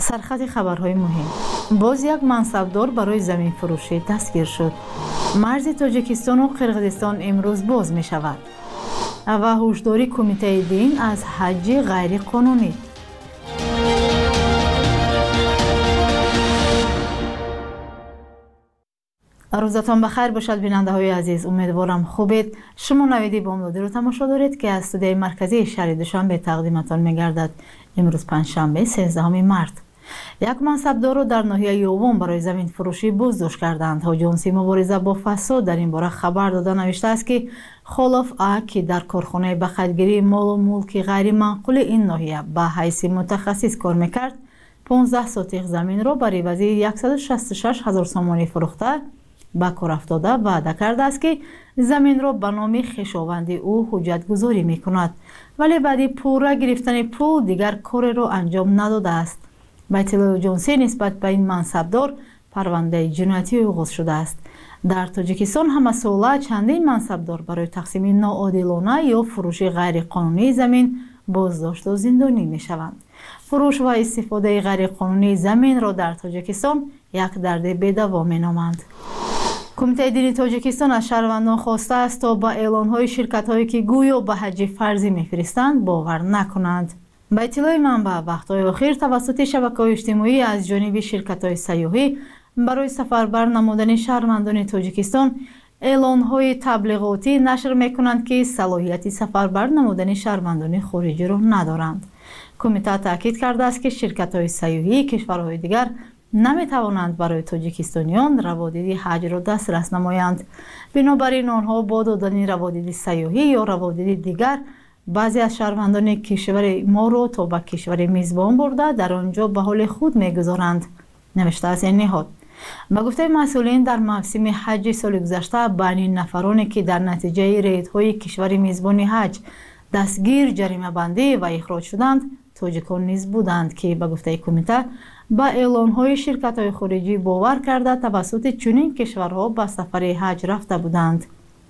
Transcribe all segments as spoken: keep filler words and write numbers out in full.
سرخط خبرهای مهم. باز یک منصبدار برای زمین فروشی دستگیر شد. مرز تاجیکستان و قرقیزستان امروز باز می شود. و هشداری کمیته دین از حج غیر قانونی. روزتان بخیر باشد بیننده های عزیز. امیدوارم خوبید. شما نویدی بامدادی رو تماشا دارید که از استودیوی مرکزی شهر دوشنبه تقدیمتان می‌گردد. امروز پنجشنبه سیزدهم مارس. یک منصبدار رو در ناحیه یوم برای زمین فروشی بازداشت کردند. آژانسی مبارزه با فساد در این باره خبر داده نوشته است که خلاف ا که در کارخانه بخیرگیری مال و ملک غیر منقول این ناحیه به حیث متخصص کار میکرد، پانزده سوتیق زمین را بر عوض صد و شصت و شش هزار سومانی فروخته به کار افتاده وعده کرده است که زمین را به نام خویشاوند او حجت گذاری می کند، ولی بعد پورا گرفتن پول دیگر کار را انجام نداده است. به اطلاع آژانسی نسبت به این منصبدار پرونده جنایتی آغاز شده است. در تاجیکستان هم ساله چندین منصبدار برای تقسیم ناعادلانه یا فروش غیر قانونی زمین بازداشت و زندانی می شوند. فروش و استفاده غیر قانونی زمین را در تاجیکستان یک درد بی‌دوا می نامند. کمیته دینی تاجیکستان از شهروندان خواسته است تا با اعلان‌های شرکت‌هایی که گویا به حج فرضی می‌فرستند باور نکنند. به اطلاع منبع وقت‌های اخیر توسط شبکه‌های اجتماعی از جانب شرکت‌های سیاحی برای سفربر نمودن شهروندان تاجیکستان اعلان‌های تبلیغاتی نشر می‌کنند که صلاحیت سفربر نمودن شهروندان خارجی را ندارند. کمیته تاکید کرده است که شرکت‌های سیاحی کشورهای دیگر نمی توانند برای تاجیکستانیان روادید حج را دسترس نمایند. بنابراین آنها با دادن روادید سیاحی یا روادید دیگر بعضی از شهروندان کشور ما را تا به کشور میزبان برده در آنجا به حال خود میگذارند، نوشته است این نهاد. به گفته مسئولین در موسم حج سال گذشته بین نفرانی که در نتیجه ریدهای کشور میزبان حج دستگیر جریمه بندی و اخراج شدند تاجیکان نیز بودند که به گفته کمیته با اعلان‌های شرکت‌های خارجی باور کرده توسط چنین کشورها به سفر حج رفته بودند.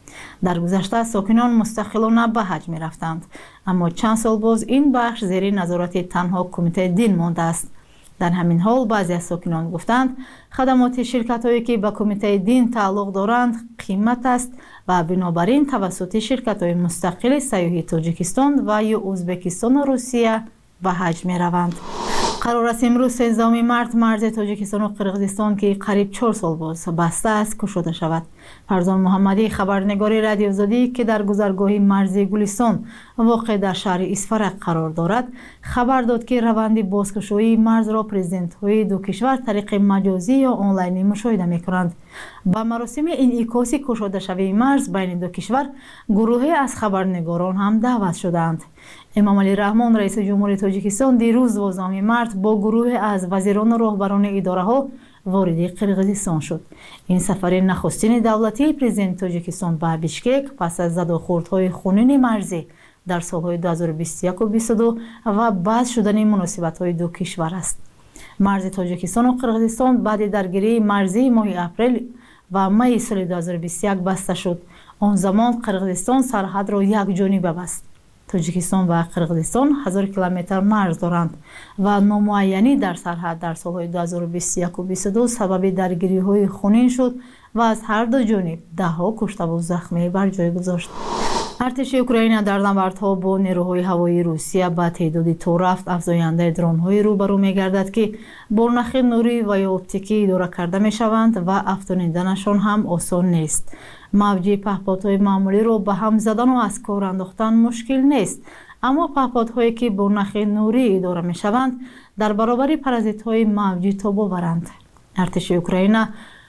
در گذشته ساکنان مستقلانه به حج می رفتند، اما چند سال باز این بخش زیر نظارت تنها کمیته دین مانده است. در همین حال بعضی از ساکنان گفتند خدمات شرکت‌هایی که به کمیته دین تعلق دارند قیمت است و بنابراین توسط شرکت‌های مستقل سیاحی تاجیکستان و یا ازبکستان و روسیه به حج می روند. قرار است امروز سیزدهم مارس مرز تاجیکستان و قرقیزستان که قریب چهار سال باز بسته است گشوده شود. فرزان محمدی خبرنگار رادیو آزادی که در گذرگاه مرزی گلستان واقع در شهر اسفرق قرار دارد خبر داد که روند بازگشایی مرز را پرزیدنت های دو کشور طریق مجازی یا آنلاینی مشاهده می کنند. با مراسم انعکاس گشوده شوی مرز بین دو کشور گروهی از خبرنگاران هم دعوت شدند. امام علی رحمان رئیس جمهوری تاجیکستان دیروز دوازدهم مارس با گروه از وزیران و راهبران اداره ها وارد قرقیزستان شد. این سفر نخستین دولتی پرزیدنت تاجیکستان به بیشکک پس از زد و خوردهای خونین مرزی در سالهای دو هزار و بیست و یک و بیست و دو و بعد شدن مناسبت‌های دو کشور است. مرز تاجیکستان و قرقیزستان بعد درگیری مرزی ماه اپریل و می سال دو هزار و بیست و یک بسته شد. آن زمان قرقیزستان سرحد را یک جانبه بست. تاجیکستان و قرقیزستان هزار کیلومتر مرز دارند و نامعینی در سرحد در سالهای دو هزار و بیست و یک و بیست و دو سبب درگیری‌های خونین شد و از هر دو جانب ده‌ها کشته و زخمی بر جای گذاشت. ارتش اوکراین در نبردها با نیروهای هوایی روسیه به تعداد تا رفت افزاینده درون‌های روبرو می‌گردد که با نخ نوری و یا اپتیکی اداره کرده می‌شوند و افزایندنشان هم آسان نیست. موج پهپادهای معمولی را به هم زدن و از کار انداختن مشکل نیست، اما پهپادهایی که با نخ نوری اداره می‌شوند در برابر پارازیت‌های موجی تاب آورند. ارتش اوکراین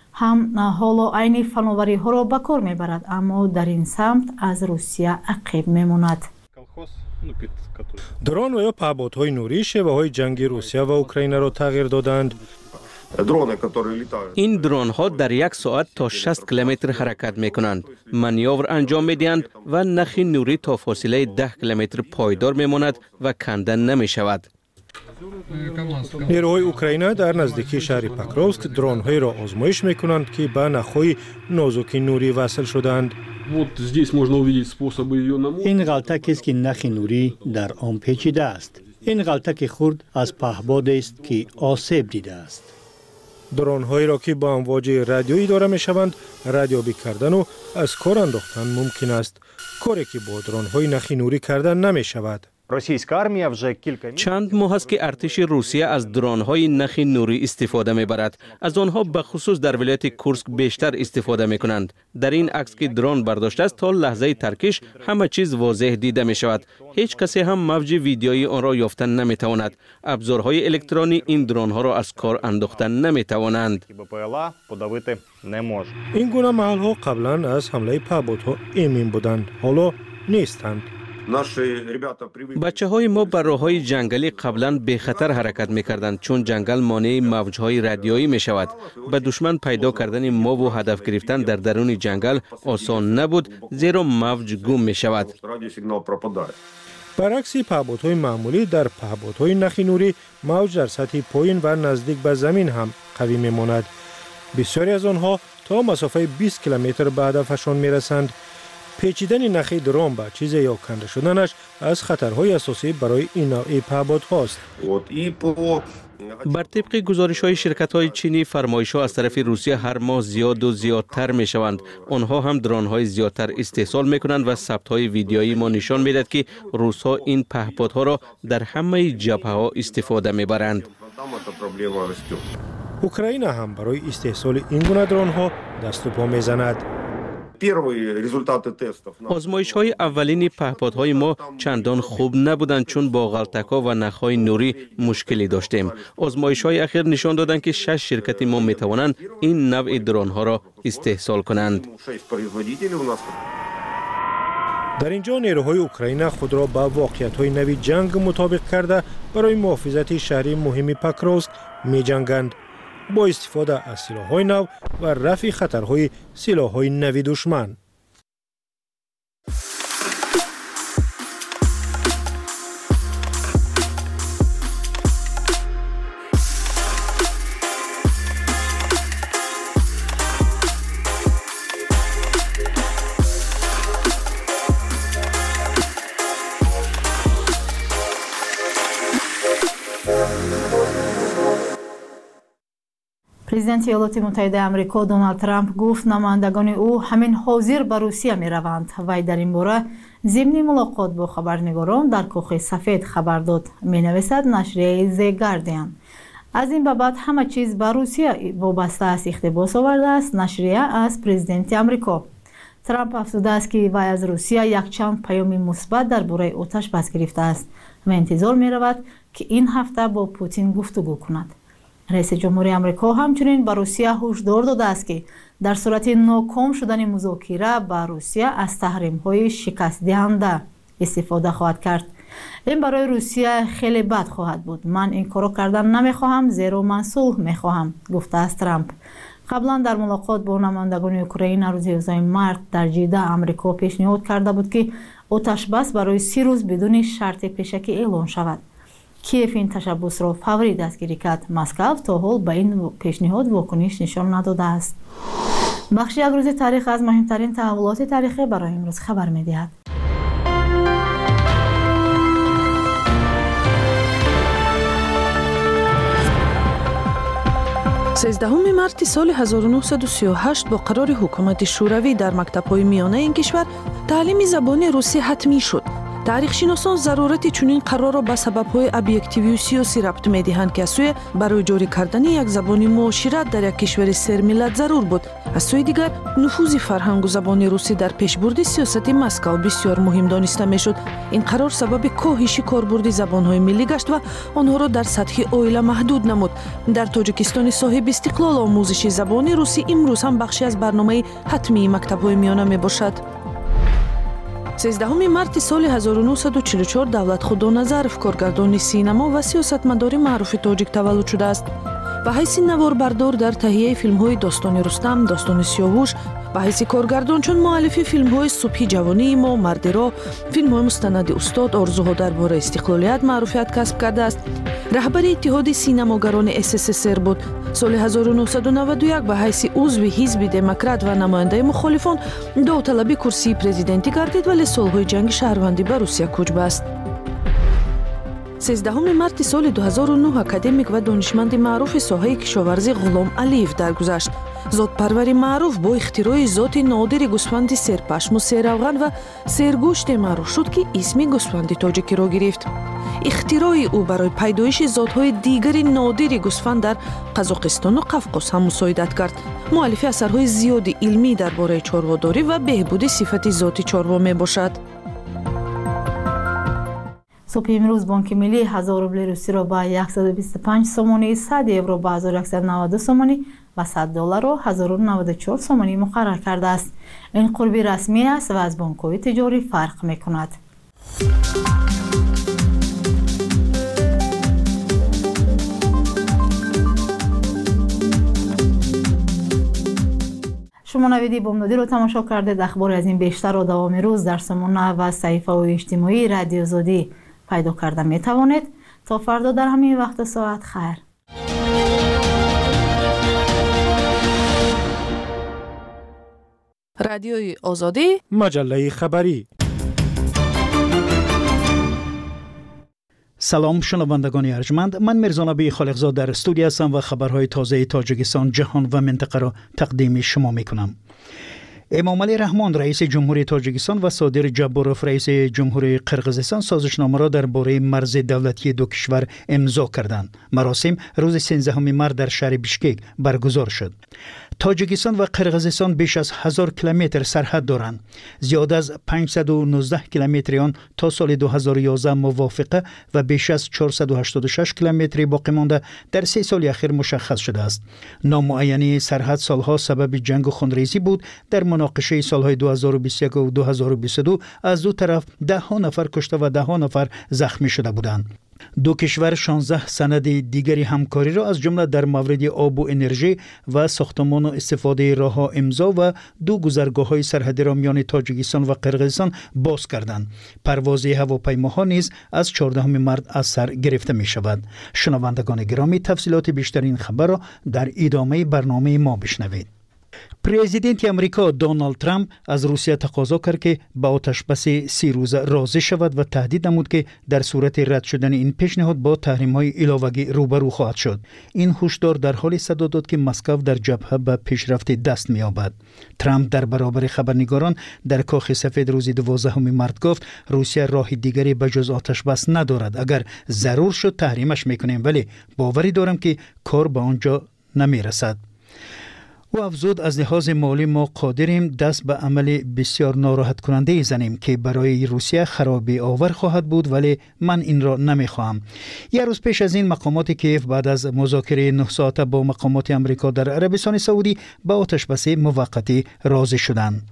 هم حالا عین فناوری ها را به کار میبرد، اما در این سمت از روسیه عقب میماند. درون و یا پهپادهای نوری شیوه های جنگی روسیه و اوکراین را تغییر دادند. این درون ها در یک ساعت تا شصت کیلومتر حرکت می کنند، مانور انجام می دهند و نخ نوری تا فاصله ده کیلومتر پایدار می ماند و کندن نمی شود. نیروهای اوکراین در نزدیکی شهر پکروفسک درون‌های را آزمایش می‌کنند که به نخهای نازک نوری وصل شدند. این غلطه است که نخ نوری در آن پیچیده است. این غلطه خرد از پهباد است که آسیب دیده است. درون هایی را که با امواج رادیویی داره می شوند رادیویی کردن و از کار انداختن ممکن است، کاری که با درون های نخی نوری کردن نمی شود. چند ماه است که ارتش روسیه از درون های نخ نوری استفاده می برد. از آنها به خصوص در ولایت کورسک بیشتر استفاده می کنند. در این عکس که درون برداشته است تا لحظه ترکش همه چیز واضح دیده می شود. هیچ کسی هم موج ویدیویی آن را یافتن نمی تواند. ابزارهای الکترونی این درون ها را از کار انداختن نمی توانند. این گونه محل ها قبلا از حمله پهپادها ایمن بودند، حالا نیستند. بچه های ما بر راه های جنگلی قبلا به خطر حرکت می کردند چون جنگل مانع موج های رادیویی می شود. به دشمن پیدا کردن ما و هدف گرفتن در درون جنگل آسان نبود زیرا موج گم می شود. برعکس پهپادهای معمولی، در پهپادهای نخ نوری موج در سطح پایین و نزدیک به زمین هم قوی می ماند. بسیاری از آنها تا مسافه بیست کیلومتر به هدفشان می رسند. پیچیدن نخ درون به چیز یا کنده شدنش از خطرهای اساسی برای این نوع پهپادهاست. بر طبق گزارش های شرکت های چینی، فرمایش ها از طرف روسیه هر ماه زیاد و زیادتر می شوند. آنها هم درون های زیادتر استحصال می کنند و ثبت های ویدیویی ما نشان می دهد که روس ها این پهپادها را در همه جبهه ها استفاده می برند. اوکراین هم برای استحصال این گونه درون ها دست و پا می زند. آزمایش های اولین پهپادهای ما چندان خوب نبودند چون با غلطک‌ها و نخهای نوری مشکلی داشتیم. آزمایش های اخیر نشان دادند که شش شرکت ما می توانند این نوع درون ها را استحصال کنند. در اینجا نیروهای اوکراین خود را با واقعیت‌های نوی جنگ مطابق کرده برای محافظت شهری مهم پکرووسک می جنگند، با استفاده از سلاح‌های نو و رفع خطرهای سلاح‌های نوی دشمن. президенти ایالات متحده آمریکا دونالد ترامپ گفت نمایندگان او همین حاضر به روسیه می روند. وی در این باره ضمن ملاقات با خبرنگاران در کاخ سفید خبر داد. می نویسد نشریه زی گاردین. از این بابت همه چیز به روسیه وابسته است اقتباس آورده است نشریه از پرزیدنت آمریکا. ترامپ افزوده است که وی از روسیه یک چند پیام مثبت درباره آتش بس گرفته است و انتظار می رود که این هفته با پوتین گفتگو کند. رئیس جمهوری آمریکا همچنین به روسیه هشدار داده است که در صورت ناکام شدن مذاکره با روسیه از تحریم‌های شکست دهنده استفاده خواهد کرد. این برای روسیه خیلی بد خواهد بود. من این کارو کردن نمیخواهم زیرا من صلح میخواهم، گفته است ترامپ. قبلا در ملاقات با نمایندگان اوکراین روز یازده مارس در جده آمریکا پیشنهاد کرده بود که آتش بس برای سی روز بدون شرط پیشکی اعلان شود. کیف این تشبس را فوری دستگیری کرد. مسکو تا حال به این پیشنهاد واکنش نشان نداده است. بخش یک روز تاریخ از مهمترین تحولات تاریخی برای امروز خبر می‌دهد. سیزدهم مارس سال هزار و نهصد و سی و هشت با قرار حکومت شوروی در مکتب‌های میانه این کشور تعلیم زبان روسی حتمی شد. تاریخ شناسان ضرورت چنین قرار را به سبب‌های ابجکتیوی و سیاسی ربط می‌دهند که از سوی برای جاری کردن یک زبان معاشرت در یک کشور سرملت ضرور بود. از سوی دیگر نفوذ فرهنگ و زبان روسی در پیشبرد سیاست مسکو بسیار مهم دانسته می‌شد. این قرار سبب کاهش کاربرد زبان‌های ملی گشت و آنها را در سطح عائله محدود نمود. در تاجیکستان صاحب استقلال آموزش زبان روسی امروز هم بخشی از برنامه حتمی مکتب‌های میانه میباشد. سیزدهم مارس سال هزار و نهصد و چهل و چهار دولت خدا نظرف کارگردان سینما و سیاستمدار معروف تاجیک تولد شده است. به حیث نواربردار در تهیه فیلم‌های داستان رستم، داستان سیاوش، به حیث کارگردان چون مؤلف فیلم‌های صبح جوانی ما، مرد را، فیلم‌های مستند استاد، آرزوها درباره استقلالیت معروفیت کسب کرده است. رهبر اتحاد سینماگران اس اس اس ار بود. سال هزار و نهصد و نود و یک به حیث عضو حزب دموکرات و نماینده مخالفان داوطلبی کرسی پرزیدنتی گردید ولی سال‌های جنگ شهروندی به روسیه کوچ بست. سیزدهم مارت سال دو هزار و نه اکادمیک و دانشمند معروف ساحه کشاورزی غلام علیف درگذشت. ذات‌پروری معروف با اختراع ذات نادر گوسفند سرپشم و سرافغان و سرگوشت معروف شد که اسم گوسفند تاجیکی را گرفت. اختراع او برای پیدایش ذات‌های دیگر نادر گوسفند در قزاقستان و قفقاز هم مساعدت کرد. مؤلف اثرهای زیادی علمی درباره چاره‌داری و بهبود صفت ذات چاروا میباشد. صبح امروز بانک ملی هزار روبل روسی را با صد و بیست و پنج سومانی، صد یورو با هزار و صد و نود و دو سومانی و صد دلار را هزار و نود و چهار سومانی مقرر کرده است. این قربی رسمی است و از بانک‌های تجاری فرق می‌کند. شما نویدی بامدادی رو تماشا کردید. اخبار از این بیشتر و دوام روز در سامانه و صحیفه و اجتماعی رادیو زودی پیدا کرده می توانید. تا فردا در همین وقت ساعت خیر. رادیوی آزادی، مجله خبری. سلام شنوندگان ارجمند، من میرزانبی خالقزاد در استودیو هستم و خبرهای تازه تاجیکستان، جهان و منطقه را تقدیم شما میکنم. امامعلی رحمان رئیس جمهوری تاجیکستان و صادر جباروف رئیس جمهوری قرقیزستان سازشنامه را درباره مرز دولتی دو کشور امضا کردند. مراسم روز سیزدهم مارس در شهر بیشکک برگزار شد. تاجیکستان و قرقیزستان بیش از هزار کیلومتر سرحد دارند. زیاد از پانصد و نوزده کیلومتر آن تا سال دو هزار و یازده موافقه و بیش از چهارصد و هشتاد و شش کیلومتر باقی مانده در سه سال اخیر مشخص شده است. نامعینی سرحد سالها سبب جنگ و خونریزی بود. در مناقشه سالهای دو هزار و بیست و یک و دو هزار و بیست و دو از دو طرف ده ها نفر کشته و ده ها نفر زخمی شده بودند. دو کشور شانزده سند دیگری همکاری را از جمله در مورد آب و انرژی و ساختمان و استفاده راه‌ها امضا و دو گذرگاه‌های سرحدی را میان تاجیکستان و قرقیزستان باز کردند. پرواز هواپیماها نیز از چهاردهم مارس از سر گرفته می شود. شنوندگان گرامی، تفصیلات بیشتر این خبر را در ادامه برنامه ما بشنوید. پرزیدنت امریکا دونالد ترامپ از روسیه تقاضا کرد که به آتشبس سی روزه راضی شود و تهدید نمود که در صورت رد شدن این پیشنهاد با تحریم‌های علاوه‌ای روبرو خواهد شد. این هشدار در حالی صدا داد که مسکو در جبهه به پیشرفت دست می‌یابد. ترامپ در برابر خبرنگاران در کاخ سفید روز دوازدهم مارس گفت روسیه راه دیگری به جز آتشبس ندارد. اگر ضرور شد تحریمش می‌کنیم، ولی باوری دارم که کار به آنجا نمی‌رسد. و افزود از لحاظ مالی ما قادریم دست به عمل بسیار ناراحت کننده زنیم که برای روسیه خرابی آور خواهد بود، ولی من این را نمیخواهم. یک روز پیش از این مقامات کیف بعد از مذاکره نه ساعته با مقامات امریکا در عربستان سعودی به آتشبس موقتی راضی شدند.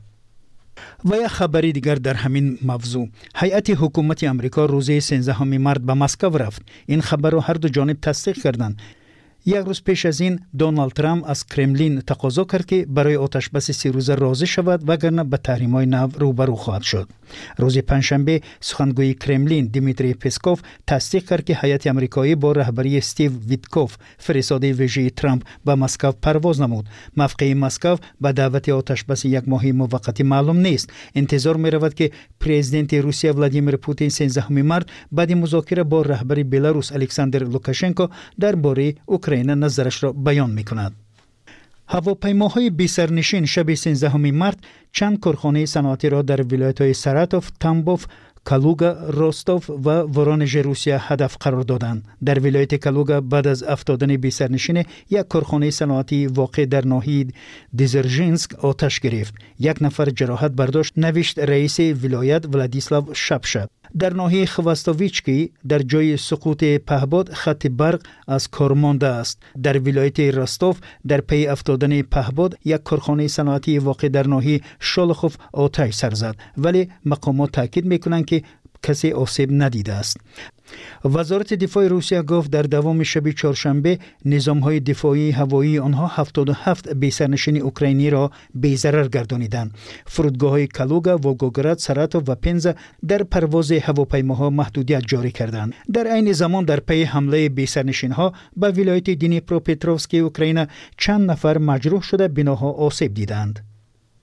و یک خبری دیگر در همین موضوع، هیئت حکومت امریکا روز سیزدهم مارس به مسکو رفت. این خبر را هر دو جانب تصدیق کردند. یک روز پیش از این دونالد ترامپ از کرملین تقاضا کرد که برای آتشبس سی روزه راضی شود وگرنه به تحریم‌های نو روبرو خواهد شد. روز پنجشنبه سخنگوی کرملین دیمیتری پسکوف تصدیق کرد که هیئت آمریکایی با رهبری استیو ویتکوف فرستاده ویژه ترامپ به مسکو پرواز نمود. موقع مسکو به دعوت آتشبس یک ماهی موقتی معلوم نیست. انتظار می رود که پرزیدنت روسیه ولادیمیر پوتین سیزدهم مارس بعد مذاکره با رهبر بلاروس الکساندر لوکاشنکو درباره اوکراین نظرش را بیان می کند. هواپیماهای بی سرنشین شب سیزدهم مارس چند کارخانه صنعتی را در ولایت‌های ساراتوف، تامبوف، کالوگا، روستوف و ورونژ روسیه هدف قرار دادند. در ولایت کالوگا بعد از افتادن بی سرنشین یک کارخانه صنعتی واقع در ناحیه دیزرژینسک آتش گرفت. یک نفر جراحت برداشت، نوشت رئیس ولایت ولادیسلاو شپشه. در ناحیه خواستوویچکی در جای سقوط پهباد خط برق از کار مانده است. در ولایت راستوف در پی افتادن پهباد یک کارخانه صنعتی واقع در ناحیه شولخوف آتش سر زد، ولی مقامات تاکید میکنند که کسی آسیب ندیده است. وزارت دفاع روسیه گفت در دوام شب چهارشنبه نظام‌های دفاعی هوایی آنها هفتاد و هفت بی‌سرنشین اوکراینی را بی‌ضرر گردانیدند. فرودگاه‌های کالوگا، ولگوگراد، ساراتوف و پنزا در پرواز هواپیماها محدودیت جاری کردند. در عین زمان در پی حمله بی‌سرنشین‌ها به ولایت دنیپروپتروفسک اوکراین چند نفر مجروح شده بناها آسیب دیدند.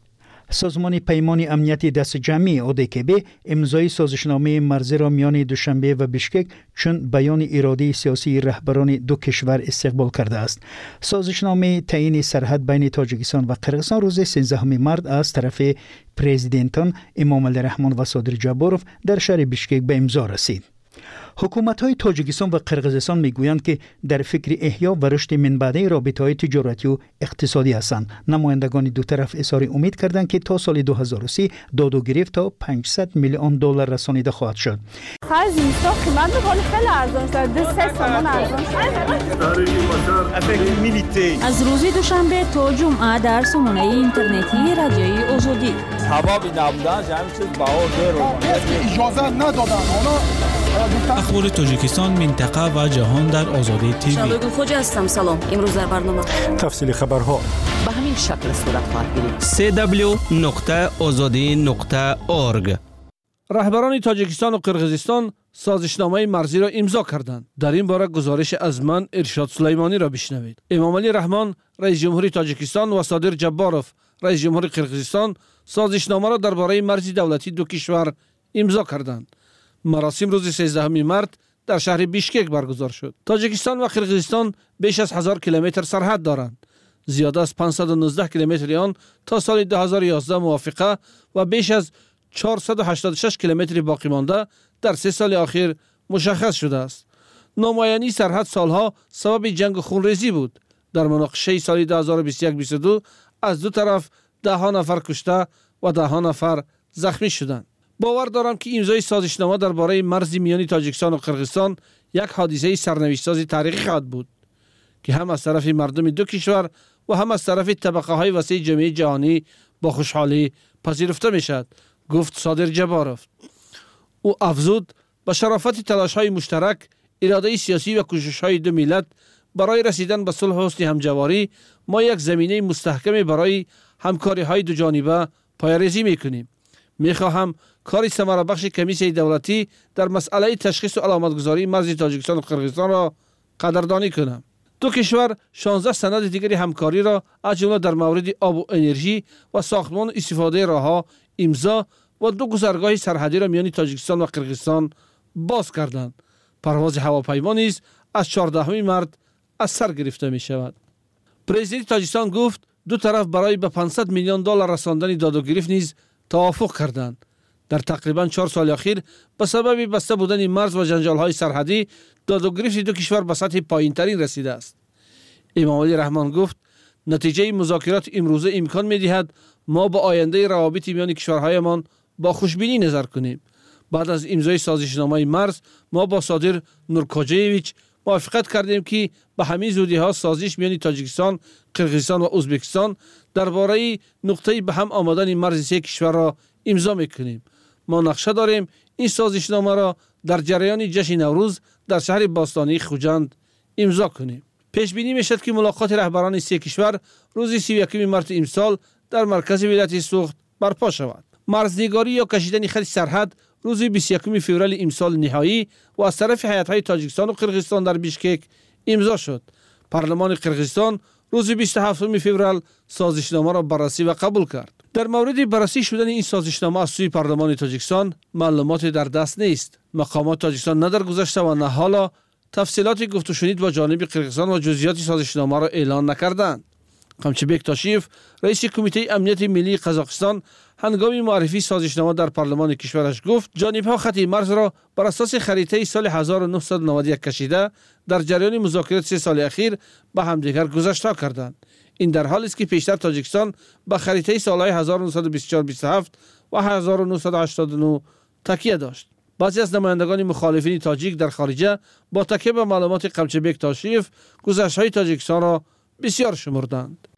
سازمان پیمان امنیت دست جمعی اودکب امضای سازشنامه مرزی را میان دوشنبه و بشکک چون بیان اراده سیاسی رهبران دو کشور استقبال کرده است. سازشنامه تعیین سرحد بین تاجیکستان و قرقیزستان روز سیزدهم مارس از طرف پرزیدنتان امام علی رحمان و صادر جباروف در شهر بشکک به امضا رسید. حکومت‌های تاجیکستان و قرقیزستان میگویند که در فکر احیا و رشد منبعی رابطه‌های تجارتی و اقتصادی هستند. نمایندگان دو طرف اظهار امید کردند که تا سال دو هزار و سی داد و گرفت تا پانصد میلیون دلار رسانیده خواهد شد. خرج اینستا قیمت به خیلی ارزان شد. دو سه تومان ارزان شد. از روز دوشنبه تا جمعه در سامانه اینترنتی رادیوی آزادی. حبابی نبودن جمعی چیز بها دیر اجازه ندادن. اخبار تاجیکستان، منطقه و جهان در آزادی تیوی. شبگون خوجا هستم. سلام. امروز در برنامه تفصیل خبرها به همین شکل صورت خواهد گرفت. سی دبلیو نقطه آزادی نقطه اورگ. رهبران تاجیکستان و قرقیزستان سازشنامه مرزی را امضا کردند. در این باره گزارش از من ارشاد سلیمانی را بشنوید. امام علی رحمان رئیس جمهوری تاجیکستان و صادر جباروف رئیس جمهوری قرقیزستان سازشنامه را درباره مرز دولتی دو کشور امضا کردند. مراسم روز سیزدهم مارس در شهر بیشکک برگزار شد. تاجیکستان و قرقیزستان بیش از هزار کیلومتر سرحد دارند. زیاد از پانصد و نوزده کیلومتر آن تا سال دو هزار و یازده موافقه و بیش از چهارصد و هشتاد و شش کیلومتر باقی مانده در سه سال اخیر مشخص شده است. نامعینی سرحد سالها سبب جنگ و خونریزی بود. در مناقشه سال دو هزار و بیست و یک بیست و دو از دو طرف ده ها نفر کشته و ده ها نفر زخمی شدند. باور دارم که امضای سازشنامه درباره مرز میانی تاجیکستان و قرقیزستان یک حادثه سرنوشت‌سازی تاریخی خواهد بود که هم از طرف مردم دو کشور و هم از طرف طبقه های وسیع جامعه جهانی با خوشحالی پذیرفته میشد، گفت صادر جباروف. او افزود با شرافت تلاش های مشترک، اراده سیاسی و کوشش های دو ملت برای رسیدن به صلح و حسن همجواری ما یک زمینه مستحکم برای همکاری های دو جانبه پایه‌ریزی میکنیم. میخواهم کار ثمره بخش کمیسیون دولتی در مسئله تشخیص و علامتگذاری مرز تاجیکستان و قرقیزستان را قدردانی کنم. دو کشور شانزده سند دیگری همکاری را از جمله در مورد آب و انرژی و ساختمان و استفاده راهها امضا و دو گذرگاه سرحدی را میان تاجیکستان و قرقیزستان باز کردند. پرواز هواپیما نیز از چهاردهم مارس از سر گرفته می شود. پرزیدنت تاجیکستان گفت دو طرف برای به پانصد میلیون دلار رساندن داد و گرفت نیز توافق کردند. در تقریبا چهار سال اخیر به سبب بسته بودن مرز و جنجال‌های سرحدی داد و گرفت دو کشور به سطح پایین‌ترین رسیده است. امام علی رحمان گفت نتیجه مذاکرات امروزه امکان می‌دهد ما با آینده روابط میان کشورهایمان با خوشبینی نظر کنیم. بعد از امضای سازشنامه مرز ما با صادر نورکوجیویچ موافقت کردیم که به همین زودی‌ها سازش میان تاجیکستان، قرقیزستان و ازبکستان درباره نقطه به هم آمدن مرز سه کشور را امضا می‌کنیم. ما نقشه داریم این سازشنامه را در جریان جشن نوروز در شهر باستانی خوجند امضا کنیم. پیش بینی میشد که ملاقات رهبران سه کشور روز سی و یکم مارس امسال در مرکز ولایت سوخت برپا شود. مرزنگاری یا کشیدن خط سرحد روز بیست و یکم فوریه امسال نهایی و از طرف هیئت‌های تاجیکستان و قرقیزستان در بیشکک امضا شد. پارلمان قرقیزستان روز بیست و هفتم فوریه سازشنامه را بررسی و قبول کرد. در مورد بررسی شدن این سازشنامه از سوی پارلمان تاجیکستان معلوماتی در دست نیست. مقامات تاجیکستان نه در گذشته و نه حالا تفصیلات گفت و شنید با جانب قرقیزستان و جزئیات سازشنامه را اعلان نکردند. قمچبک تاشیف رئیس کمیته امنیت ملی قزاقستان هنگام معرفی سازشنامه در پارلمان کشورش گفت جانب‌ها خط مرز را بر اساس خریطه سال هزار و نهصد و نود و یک کشیده در جریان مذاکرات سه سال اخیر به همدیگر گذشته کردند. این در حالی است که پیشتر تاجیکستان به خریطه سالهای هزار و نهصد و بیست و چهار بیست و هفت و هزار و نهصد و هشتاد و نه تکیه داشت. بعضی از نمایندگان مخالفین تاجیک در خارجه با تکیه به معلومات قمچبک تاشیف گذشته‌های تاجیکستان را بسیار شمردند.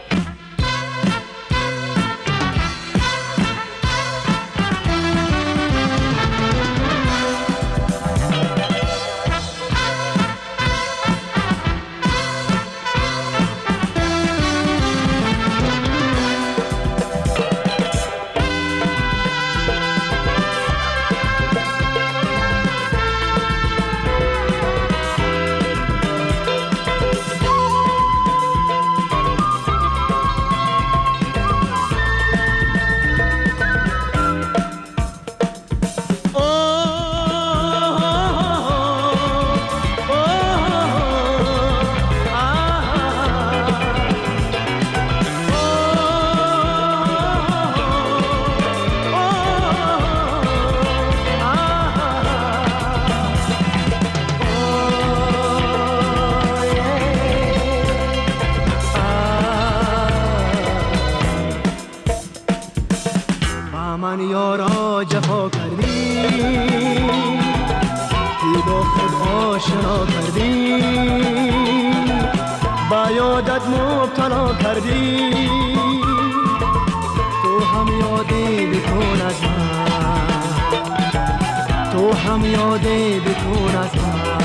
جفا کردی، ای با خود آشنا کردی، با یادت مبتلا کردی. تو هم یادی بکن از من، تو هم یادی بکن از من.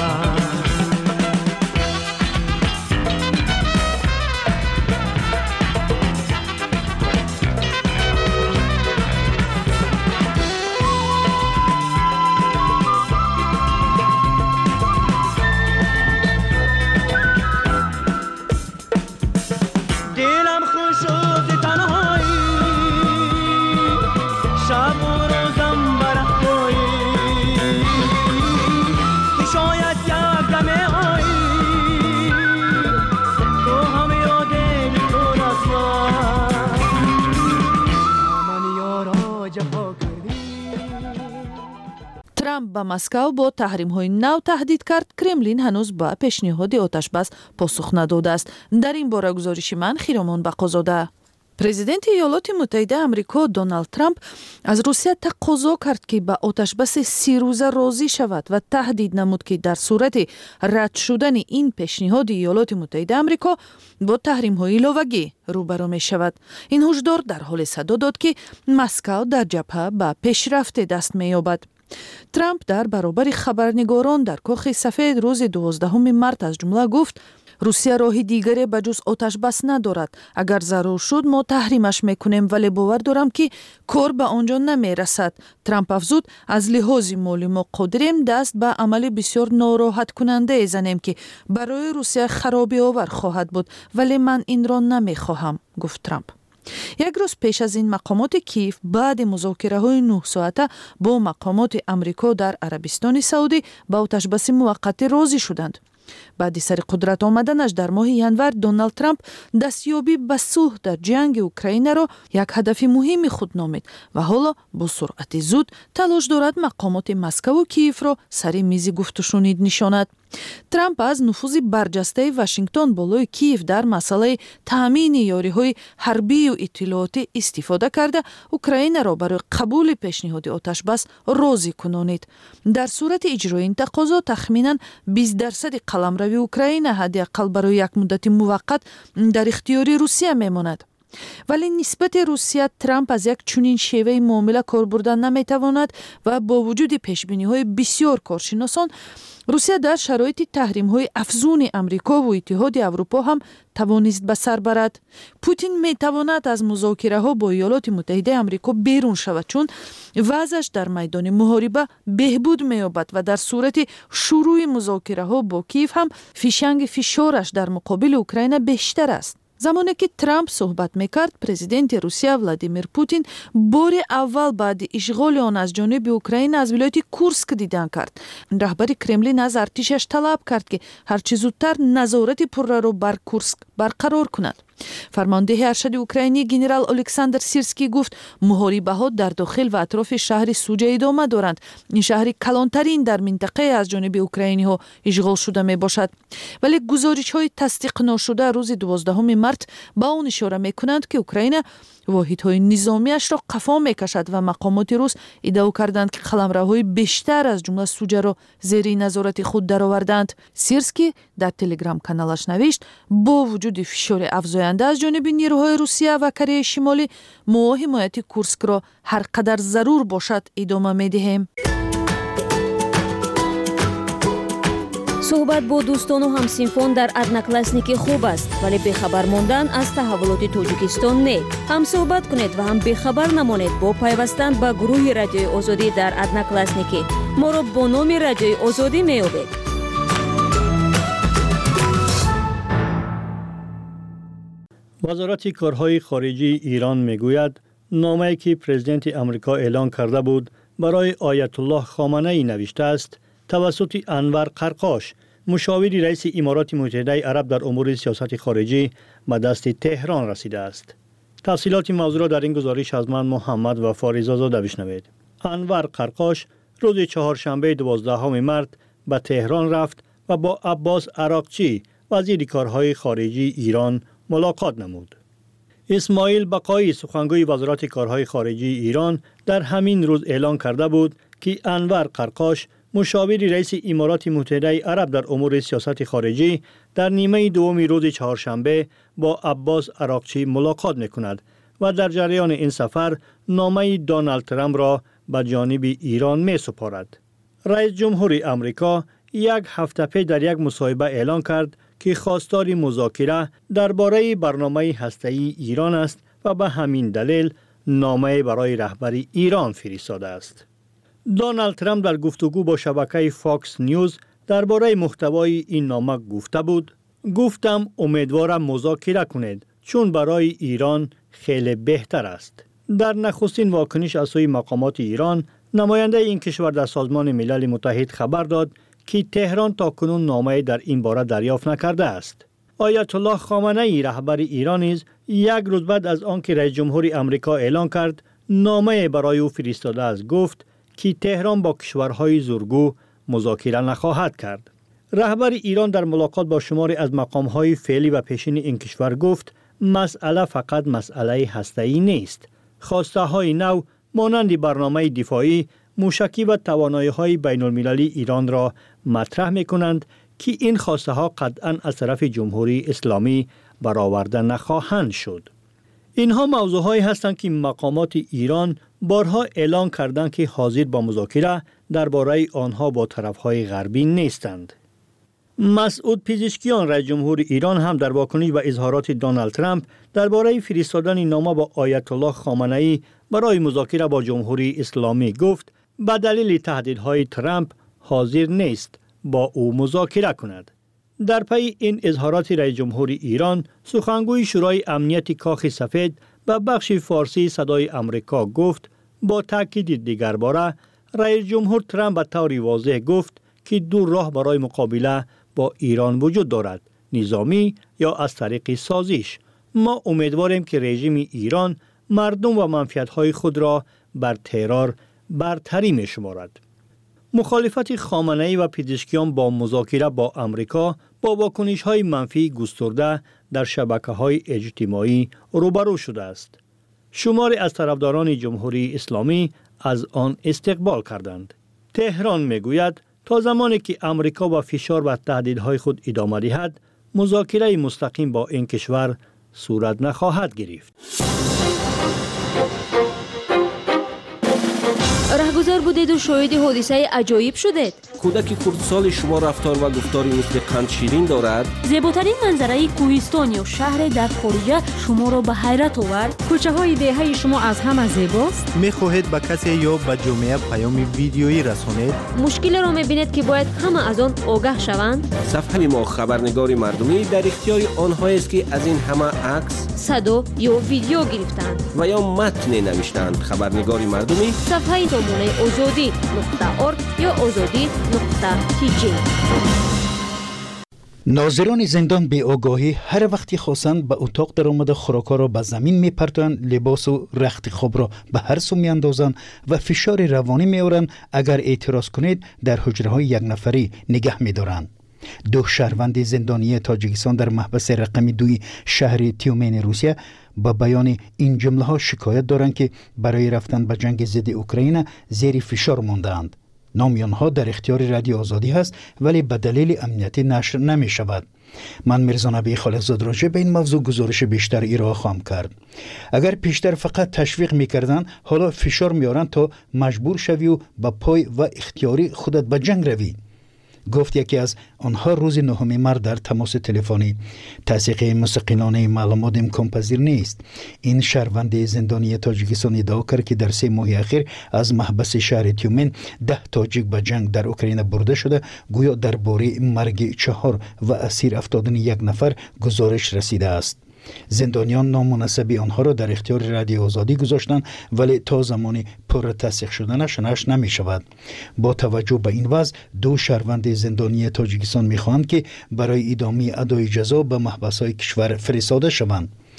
ترامپ ба Москав бо таҳримҳои нав таҳдид кард. Кремлин ҳанӯз ба пешниҳоди оташбас посух надодааст. Дар ин бора гузориши ман Хиромон Бақозода. Президенти Иёлоти Муттаҳидаи Амрико Доналд Трамп аз Русия тақозо кард, ки ба оташбаси си рӯза розӣ шавад ва таҳдид намуд, ки дар сурати рад шудани ин пешниҳоди Иёлоти Муттаҳидаи Амрико бо таҳримҳои иловагӣ рӯбарӯ мешавад. Ин ҳушдор дар ҳоле садо дод, ки Москав дар ҷабҳа ба пешрафте даст меёбад. Трамп дар баробари хабарнигорон дар Кохи Сафед рӯзи дувоздаҳуми март аз ҷумла гуфт: Русия роҳи дигаре ба ҷуз оташбас надорад. Агар зарур шуд, мо таҳримаш мекунем, вале бовар дорам, ки кор ба он ҷо намерасад. Трамп афзуд: аз лиҳози молӣ мо қодирем даст ба амали бисёр нороҳаткунандае занем, ки барои Русия харобиовар хоҳад буд, вале ман инро намехоҳам, гуфт Трамп. Як рӯз пеш аз ин мақомоти Киев баъди музокираҳои нӯҳсоата бо мақомоти Амрико дар Арабистони Саудӣ ба оташбаси муваққатӣ розӣ шуданд. баъди сари қудрат омаданаш дар моҳи январ Доналд Трамп дастёбӣ ба сулҳ дар ҷанги Украинаро як ҳадафи муҳимми худ номид ва ҳоло бо суръати зуд талош дорад мақомоти Москаву Киевро сари мизи гуфтушунид нишонад. Трамп аз нуфузи барҷастаи Вашингтон болои Киев дар масъалаи таъмини ёриҳои ҳарбию иттилоотӣ истифода карда, Украинаро барои қабули пешниҳоди оташбас розӣ кунонид. Дар сурати иҷрои ин тақозо тахминан бист дарсади қаламрави Украина ҳадиаққал барои як муддати муваққат дар ихтиёри Русия мемонад. Вале нисбати Русия Трамп аз як чунин шеваи муомила кор бурдан наметавонад ва бо вуҷуди пешбиниҳои бисёр коршиносон, Русия дар шароити таҳримҳои афзуни Амрикову Иттиҳоди Аврупо ҳам тавонист ба сар барад. Путин метавонад аз музокираҳо бо Иёлоти Муттаҳидаи Амрико берун шавад, чун вазъаш дар майдони муҳориба беҳбуд меёбад ва дар сурати шурӯи музокираҳо бо Киев ҳам фишанги фишораш дар муқобили Украина бештар аст. замоне ки Трамп суҳбат мекард, президенти Русия Владимир Путин бори аввал баъди ишғоли он аз ҷониби Украина аз вилояти Курск дидан кард. раҳбари Кремлин аз артишаш талаб кард, ки ҳарчи зудтар назорати пурраро бар Курск барқарор кунад. фармондеҳи аршади украинӣ генерал Александр Сирский гуфт, муҳорибаҳо дар дохил ва атрофи шаҳри Суҷа идома доранд. ин шаҳри калонтарин дар минтақае аз ҷониби украиниҳо ишғол шуда мебошад. вале гузоришҳои тасдиқношуда рӯзи дувоздаҳуми март ба он ишора мекунанд, ки Украина воҳидҳои низомиашро қафо мекашад ва мақомоти рус иддао карданд, ки қаламраҳои бештар аз ҷумла Суҷаро зери назорати худ дароварданд. Сирский дар телеграм-каналаш навишт, бо вуҷуди фишори афзоянда аз ҷониби нирӯҳои Русия ва Кореяи Шимолӣ, мо ҳимояти Курскро ҳар қадар зарур бошад идома медиҳем. суҳбат бо дӯстону ҳамсинфон дар одноклассники хуб аст, вале бехабар мондан аз таҳаввулоти Тоҷикистон не. ҳам суҳбат кунед ва ҳам бехабар намонед бо пайвастан ба гурӯҳи Радиои Озодӣ дар одноклассники. моро бо номи Радиои Озодӣ меёбед. وزارت کارهای خارجی ایران میگوید نامه‌ای که پرزیدنت آمریکا اعلان کرده بود برای آیت الله خامنه‌ای نوشته است توسط انور قرقاش مشاور رئیس امارات متحده عرب در امور سیاست خارجی به دست تهران رسیده است. تفصیلات موضوع را در این گزارش از من محمد و فاریزاده بشنوید. انور قرقاش روز چهارشنبه دوازدهم مارس به تهران رفت و با عباس عراقچی وزیر کارهای خارجی ایران ملاقات نمود. اسماعیل بقایی سخنگوی وزارت کارهای خارجی ایران در همین روز اعلان کرده بود که انور قرقاش مشاور رئیس امارات متحده عرب در امور سیاست خارجی در نیمه دوم روز چهارشنبه با عباس عراقچی ملاقات می‌کند و در جریان این سفر نامه دونالد ترامپ را به جانب ایران می‌سپارد. رئیس جمهور آمریکا یک هفته پیش در یک مصاحبه اعلان کرد که خواستار مذاکره درباره برنامه هسته‌ای ایران است و به همین دلیل نامه برای رهبر ایران فرستاده است. دونالد ترامپ در گفتگو با شبکه فاکس نیوز درباره محتوای این نامه گفته بود: گفتم امیدوارم مذاکره کنید چون برای ایران خیلی بهتر است. در نخستین واکنش از سوی مقامات ایران، نماینده این کشور در سازمان ملل متحد خبر داد که تهران تاکنون نامه در این باره دریافت نکرده است. آیت الله خامنه ای رهبر ایران نیز یک روز بعد از آنکه رئیس جمهور آمریکا اعلان کرد نامه برای او فرستاده است، گفت که تهران با کشورهای زورگو مذاکره نخواهد کرد. رهبر ایران در ملاقات با شماری از مقامهای فعلی و پیشین این کشور گفت مسئله فقط مسئله هسته‌ای نیست. خواسته های نو مانند برنامه دفاعی، موشکی و توانایی‌های بین‌المللی ایران را مطرح می‌کنند که این خواسته ها قطعاً از طرف جمهوری اسلامی برآورده نخواهند شد. اینها موضوعهایی هستند که مقامات ایران بارها اعلان کردند که حاضر با مذاکره درباره آنها با طرف‌های غربی نیستند. مسعود پزشکیان رئیس جمهور ایران هم در واکنش به اظهارات دونالد ترامپ درباره فرستادن نامه با آیت الله خامنه ای برای مذاکره با جمهوری اسلامی گفت به دلیل تهدیدهای ترامپ حاضر نیست با او مذاکره کند. در پی این اظهارات رئیس جمهور ایران، سخنگوی شورای امنیت کاخ سفید به بخش فارسی صدای آمریکا گفت با تاکید دیگر باره رئیس جمهور ترامپ به طور واضح گفت که دو راه برای مقابله با ایران وجود دارد: نظامی یا از طریق سازش. ما امیدواریم که رژیم ایران مردم و منفعت‌های خود را بر ترور برتری می‌شمارد. مخالفت خامنه‌ای و پزشکیان با مذاکره با آمریکا با واکنش‌های منفی گسترده در شبکه‌های اجتماعی روبرو شده است. شماری از طرفداران جمهوری اسلامی از آن استقبال کردند. تهران می‌گوید تا زمانی که آمریکا با فشار و تهدیدهای خود ادامه دهد، مذاکره مستقیم با این کشور صورت نخواهد گرفت. رهگذر بودید و شاهد حادثه عجایب شدید. کودک کردستان شما رفتار و گفتاری مثل قند شیرین دارد. زیباترین منظره کوهستان یا شهر در خارج شما را به حیرت آورد. کوچه های دهه شما از همه زیباست. میخواهید به کسی یا به جامعه پیام ویدیویی رسانید؟ مشکل را میبینید که باید همه از آن آگاه شوند. صفحه ما خبرنگار مردمی در اختیار آنهایی است که از این همه عکس، صدا یا ویدیو گرفتند و یا متن نوشتند. خبرنگار مردمی صفحه نمونه آزادی نقطه ارگ یا آزادی نقطه تی جی. ناظران زندان به آگاهی هر وقتی خواستند به اتاق در آمده خوراکا را به زمین میپرتند، لباس و رخت خواب را به هر سو میاندازند و فشار روانی میآورند. اگر اعتراض کنید در حجره های یک نفری نگه میدارند. دو شهروند زندانی تاجیکستان در محبس رقم دوی شهر تیومن روسیه با بیان این جمله ها شکایت دارند که برای رفتن به جنگ ضد اوکراین زیر فشار ماندند. نام آنها در اختیار رادیو آزادی هست ولی به دلیل امنیتی نشر نمی شود. من میرزا نبی خالقزاد راجع به این موضوع گزارش بیشتر ارائه خواهم کرد. اگر پیشتر فقط تشویق میکردند، حالا فشار میارند تا مجبور شوی و با پای و اختیاری خودت به جنگ روی. گفت یکی از آنها روز نهم مارس در تماس تلفنی. تصدیق مستقلانه معلومات امکان پذیر نیست. این شهروند زندانی تاجیکستان ادعا کرد که در سه ماه اخیر از محبس شهر تیومن ده تاجیک به جنگ در اوکراین برده شده. گویا درباره مرگ چهار و اسیر افتادن یک نفر گزارش رسیده است. زندانیان نامناسب آنها را در اختیار رادیو آزادی گذاشتند ولی تا زمان پر تصدیق شدنش نشر نمی شود. با توجه به این وضع دو شهروند زندانی تاجیکستان می خواهند که برای ادامه ادای جزا به محبس‌های کشور فرستاده شوند.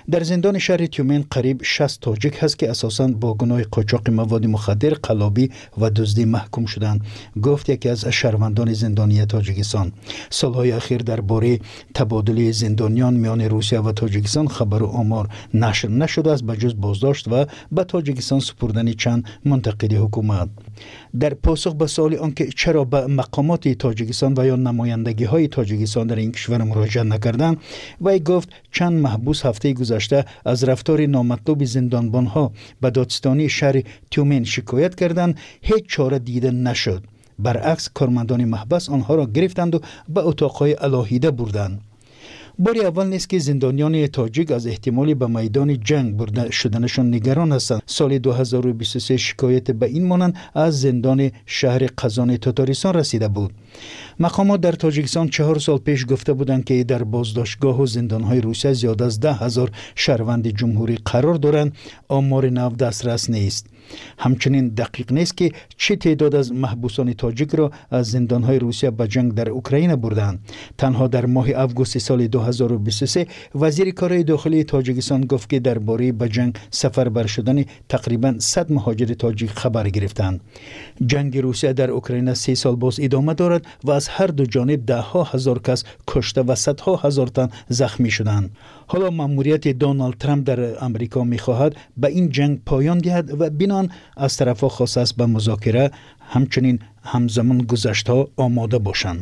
در زندان شهر تیومن قریب شصت تاجیک هست که اساساً با گناه قاچاق مواد مخدر، قلابی و دزدی محکوم شدند، گفت یکی از شهروندان زندانی تاجیکستان. سالهای اخیر درباره تبادل زندانیان میان روسیه و تاجیکستان خبر و آمار نشر نشده است بجز بازداشت و به تاجیکستان سپردن چند منتقد حکومت. در پاسخ به سوال آنکه چرا به مقامات تاجیکستان و یا نمایندگی های تاجیکستان در این کشور مراجعه نکردند، وی گفت چند محبوس هفته گذشته از رفتار نامطلوب زندانبان ها به دادستانی شهر تیومن شکایت کردند، هیچ چاره دیده نشد. برعکس کارمندان محبس آنها را گرفتند و به اتاقهای علاهیده بردند. باری اول نیست که زندانیان تاجیک از احتمالی به میدان جنگ برده شدنشان نگران هستند. سال دو هزار و بیست و سه شکایت به این مانند از زندان شهر قزان تاتاریستان رسیده بود. مقامات در تاجیکستان چهار سال پیش گفته بودند که در بازداشتگاه و زندانهای روسیه زیاد از ده هزار شهروند جمهوری قرار دارند. آمار نو دسترس نیست. همچنین دقیق نیست که چه تعداد از محبوسان تاجیک را از زندانهای روسیه به جنگ در اوکراین بردند. تنها در ماه آگوست سال دو هزار و بیست و سه وزیر کارهای داخلی تاجیکستان گفت که درباره به جنگ سفربر شدن تقریبا صد مهاجر تاجیک خبر گرفتند. جنگ روسیه در اوکراین سه سال باز ادامه دارد و از هر دو جانب ده ها هزار کس کشته و صدها هزار تن زخمی شدند. حالا مأموریت دونالد ترامپ در امریکا می‌خواهد به این جنگ پایان دهد و بنان از طرف‌ها خواست است به مذاکره همچنین همزمان گذشته‌ها آماده باشند.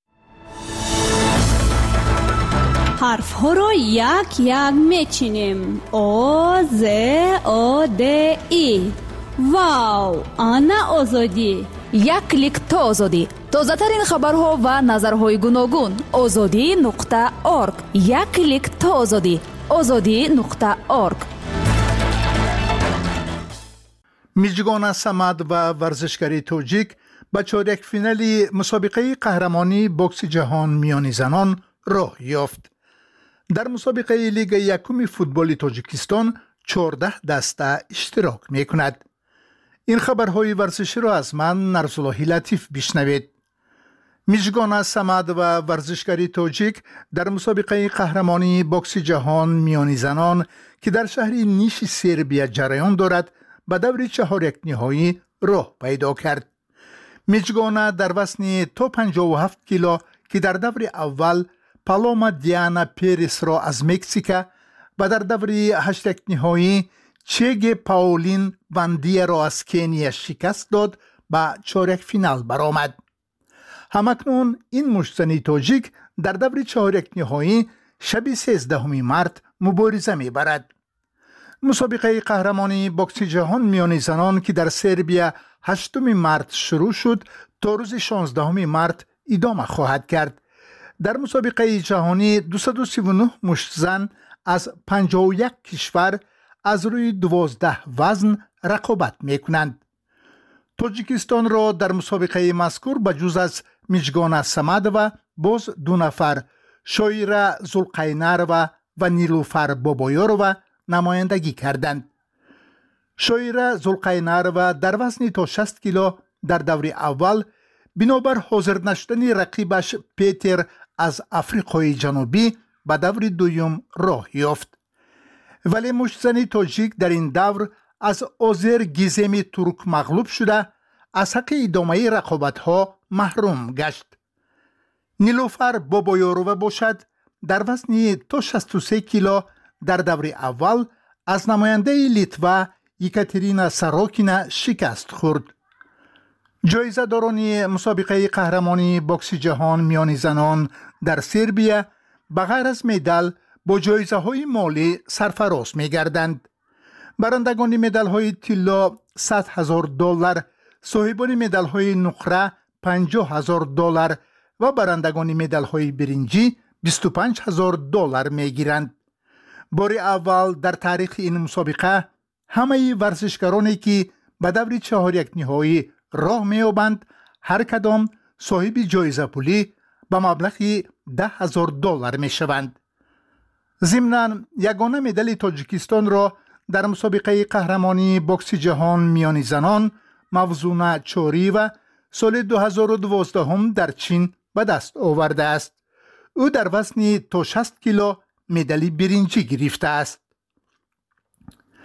حرف ها را یک یک میچینیم. او ز او د ای. واو، آنا آزادی. یک کلیک تا آزادی. تازه ترین خبرها و نظرهای گوناگون. آزادی نقطه اورگ. یک کلیک تا آزادی. آزادی نقطه اورگ. میجگان سمد و ورزشکاری تاجیک به چهارک فینالی مسابقه قهرمانی بوکس جهان میان زنان راه یافت. در مسابقه لیگ یکم فوتبال تاجیکستان چهارده دسته اشتراک می کند. این خبرهای ورزشی را از من نرسالله لطیف بشنوید. میجگان سمد و ورزشکاری تاجیک در مسابقه قهرمانی بوکس جهان میان زنان که در شهر نیش سربیا جریان دارد به دور چهارک نهایی راه پیدا کرد. میجگان در وزن تا پنجاه و هفت کیلو که در دور اول پالوما دیانا پیرس را از مکزیک و در دور هشتک نهایی چیگ پاولین واندیا را از کنیا شکست داد به چهارک فینال برآمد. همکنون این مشتزنی تاجیک در دور چهارک نهایی شب سیزدهم مارس مبارزه می‌برد. مسابقه قهرمانی بوکس جهان میان زنان که در سربیا هشتم مارس شروع شد تا روز شانزدهم مارس ادامه خواهد کرد. در مسابقه جهانی دویست و سی و نه مشتزن از پنجاه و یک کشور از روی دوازده وزن رقابت می کنند. تاجیکستان را در مسابقه مذکور به جز از میجگان سمد و باز دو نفر شایره زلقینروا و نیلوفر بابایاروا نمایندگی کردند. شایره زلقینروا در وزن تا شصت کیلو در دور اول بنابر حاضر نشدن رقیبش پیتر از آفریقای جنوبی به دور دوم راه یافت. ولی مشتزن تاجیک در این دور از آذر گیزمی ترک مغلوب شده از حق ادامه رقابت ها محروم گشت. نیلوفر بابایاروا باشد در وزن تا شصت و سه کیلو در دور اول از نماینده لیتوا یکاترینا ساروکینا شکست خورد. جایزه دارانی مسابقه قهرمانی بوکس جهان میان زنان در سربیا بغیر از مدال با جایزه های مالی سرفراز می گردند. برندگان مدال های طلا صد هزار دلار، صاحبان مدال های نقره پنجاه هزار دلار و برندگان مدال های برنجی بیست و پنج هزار دلار می گیرند. بار اول در تاریخ این مسابقه همه ورزشکارانی که به دور چهارک نهایی راه می‌یابند هر کدام صاحب جایزه پولی به مبلغ ده هزار دلار می‌شوند. ضمناً یگانه مدال تاجیکستان را در مسابقه قهرمانی بوکس جهان میان زنان موزونه چوری و سال دو هزار و دوازده هم در چین به دست آورده است. او در وزن تا شصت کیلو مدال برنجی گرفته است.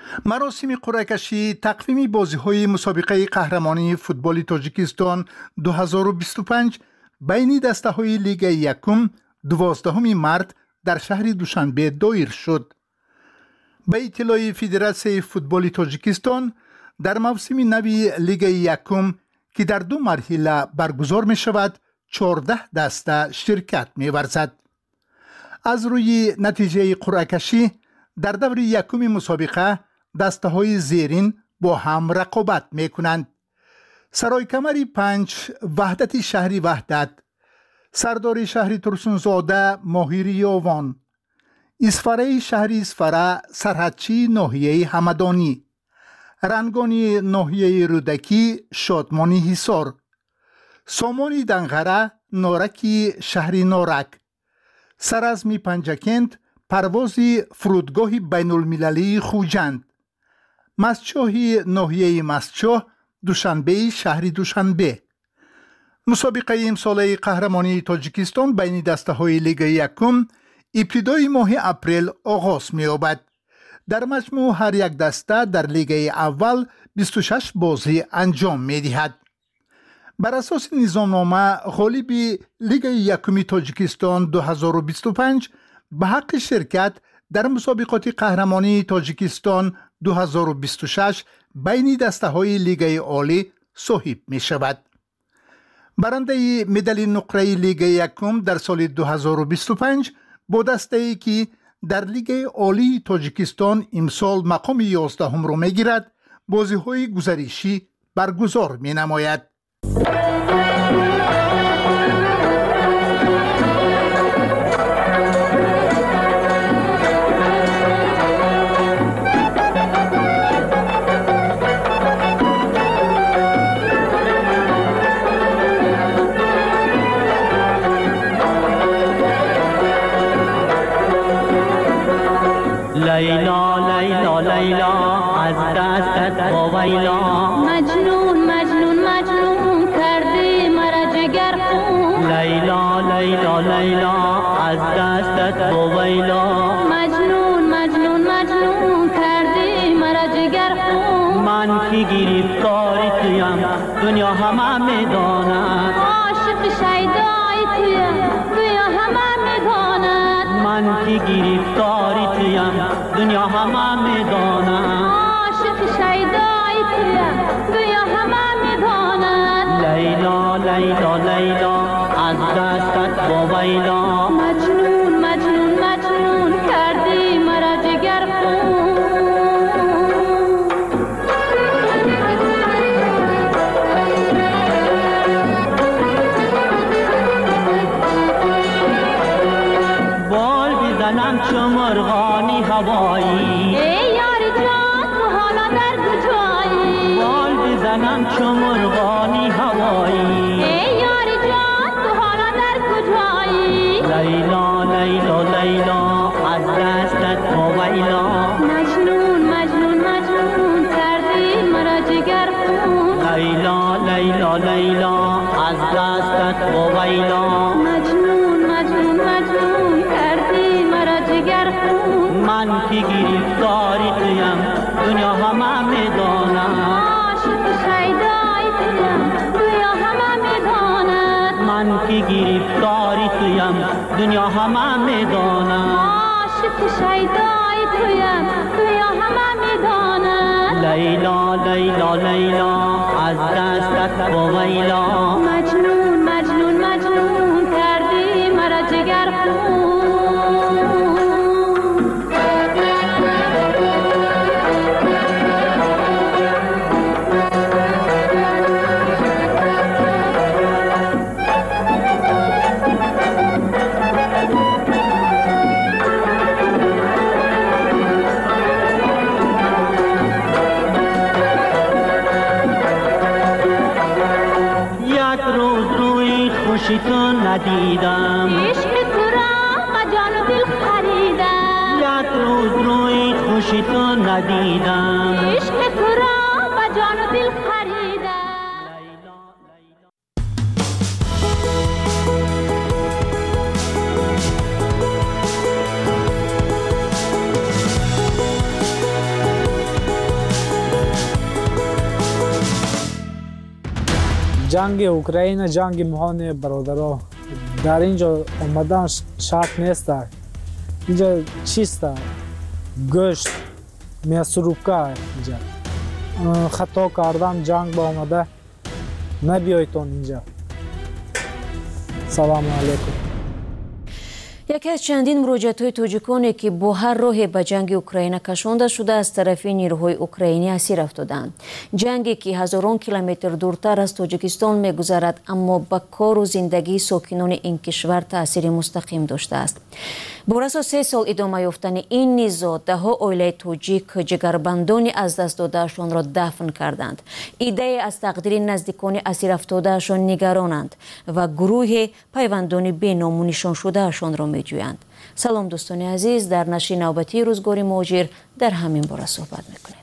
مراسم قرعه کشی تقویم بازی‌های مسابقه قهرمانی فوتبال تاجیکستان دو هزار و بیست و پنج بین دسته‌های لیگ یکم دوازدهم مارس در شهر دوشنبه دایر شد. به اطلاع فدراسیون فوتبال تاجیکستان در موسم نوی لیگ یکم که در دو مرحله برگزار می شود چهارده دسته شرکت می ورزد. از روی نتیجه قرعه کشی در دور یکم مسابقه دسته های زیرین با هم رقابت می کنند. سرای کمری پنج وحدت شهری وحدت، سرداری شهری ترسونزاده ماهیری آوان، اسفره شهری اسفره سرحدچی ناحیه همدانی، رنگانی ناحیه رودکی شادمانی حصار، سامانی دنغره نارکی شهری نارک، سرازمی پنجکند پروازی فرودگاه بین المللی خوجند، مسچوهی ناحیه مسچوه دوشنبه شهری دوشنبه. مسابقه امساله قهرمانی تاجیکستان بین دسته های لیگ یکم ابتدای ماه اپریل آغاز می یابد. در مجموع هر یک دسته در لیگ اول بیست و شش بازی انجام می دهد. بر اساس نظامنامه غالب لیگ یکم تاجیکستان دو هزار و بیست و پنج به حق شرکت در مسابقات قهرمانی تاجیکستان دو هزار و بیست و شش بین دسته های لیگ عالی صاحب می شود. برنده مدال نقره لیگ یکم در سال دو هزار و بیست و پنج با دسته ای که در لیگ عالی تاجیکستان امسال مقام یازدهم را می گیرد بازی های گزارشی برگزار می نماید. لیلا لیلا لیلا از دستت وایلا، مجنون مجنون مجنون کردی مرا جگر خون. لیلا لیلا لیلا از دستت وایلا، مجنون مجنون مجنون کردی مرا جگر خون. من که گرفتار تویم دنیا همه میداند، عاشق شیدای تویم دنیا همه میداند. من که گرفتار تویم دنیا همه میداند، عاشق شیدای تویم دنیا همه میداند. لیلا لیلا لیلا از دستت وایلا، مجنون مجنون مجنون کردی مرا جگر خون. بال بزنم چو مرغانی هوایی، ای یار جان تو حالا در کجایی؟ بال بزنم چو مرغانی هوایی، ای یار جان تو حالا در کجایی؟ لیلا لیلا لیلا از دستت وایلا، مجنون مجنون مجنون کردی مرا جگر خون. لیلا لیلا لیلا از دستت وایلا، مجنون مجنون مجنون کردی مرا جگر خون. من که گرفتاری تویم دنیا همه میداند، عاشق شیدای تویم دنیا همه میداند. من که گرفتاری تویم دنیا همه میداند، عاشق شیدای تویم دنیا همه میداند. لیلا لیلا لیلا از دستت وایلا، مجنون مجنون مجنون کردی مرا جگر خون. خوشی تو ندیدم، عشق تو را و جان و دل خریدم. یک روز روی خوشی تو ندیدم، عشق تو را و جان و دل خریدم. جنگ اوکراین جنگ مهان برادرها در اینجا آمدن شرط نیست. اینجا چیست؟ گوشت میسروبکه اینجا خطا کردن جنگ با آمده نبیایتون اینجا. سلام علیکم. یکی از چندین مراجعت‌های تاجیکانی که با هر راهی به جنگ اوکراین کشانده شده از طرف نیروهای اوکراینی اسیر افتادند. جنگی که هزاران کیلومتر دورتر از تاجیکستان می‌گذرد اما به کار و زندگی ساکنان این کشور تأثیر مستقیم داشته است. بر اساس سه سال ادامه یافتن این نزاع ده‌ها عائله تاجیک جگربندانی از دست داده‌شان را دفن کردند. ایده از تقدیر نزدیکان اسیر افتاده‌شان نگرانند و گروه پیوندان بینام و نشان شده‌شان را می‌جویند. سلام دوستان عزیز، در نشر نوبتی روزگار مهاجر در همین باره صحبت می‌کنیم.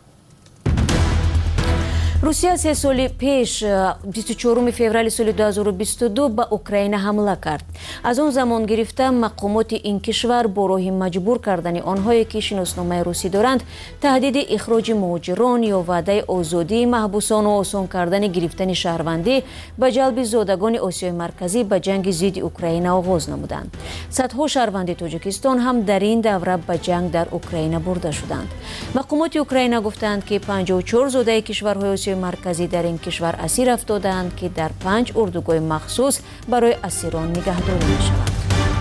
روسیه سه سال پیش بیست و چهارم فوریه سال دو هزار و بیست و دو به اوکراین حمله کرد. از آن زمان گرفته مقامات این کشور با راه مجبور کردن آنهایی که شناسنامه روسی دارند تهدید اخراج مهاجران یا وعده آزادی محبوسان و آسان کردن گرفتن شهروندی به جلب زادگان آسیای مرکزی به جنگ ضد اوکراین آغاز نمودند. صدها شهروند تاجیکستان هم در این دوره به جنگ در اوکراین برده شدند. مقامات اوکراین گفتند که پنجاه و چهار زاده کشورهای آسیای مرکزی در این کشور اسیر افتادند که در پنج اردوگاه مخصوص برای اسیران نگهداری می‌شوند.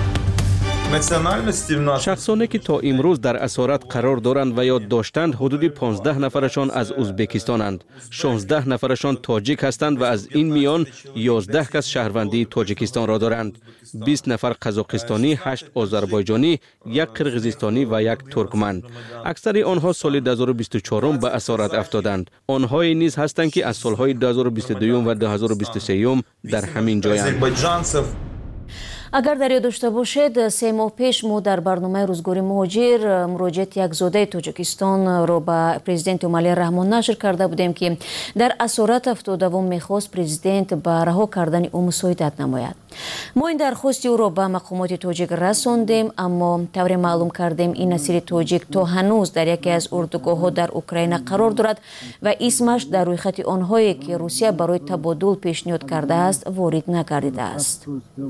شخصانی که تا امروز در اسارت قرار دارند و یا داشتند حدود پانزده نفرشان از ازبکستانند. شانزده نفرشان تاجیک هستند و از این میان یازده کس شهروندی تاجیکستان را دارند. بیست نفر قزاقستانی، هشت آذربایجانی، یک قرغیزستانی و یک ترکمن. اکثر آنها سال دو هزار و بیست و چهار به اسارت افتادند. آنهایی نیز هستند که از سالهای دو هزار و بیست و دو و دو هزار و بیست و سه در همین جایند. اگر در یاد داشته باشید سه ماه پیش ما در برنامه روزگار مهاجر مراجعت یک زاده تاجیکستان را به پرزیدنت امامعلی رحمان نشر کرده بودیم که در اسارت افتاده و میخواست پرزیدنت به رها کردن او مساعدت نماید. ما این درخواست او را به مقامات تاجیک رساندیم اما طور معلوم کردیم این اسیر تاجیک تا هنوز در یکی از اردوگاه ها در اوکراین قرار دارد و اسمش در روی خط آنهایی که روسیه برای تبادل پیشنهاد کرده است وارد نگردیده است.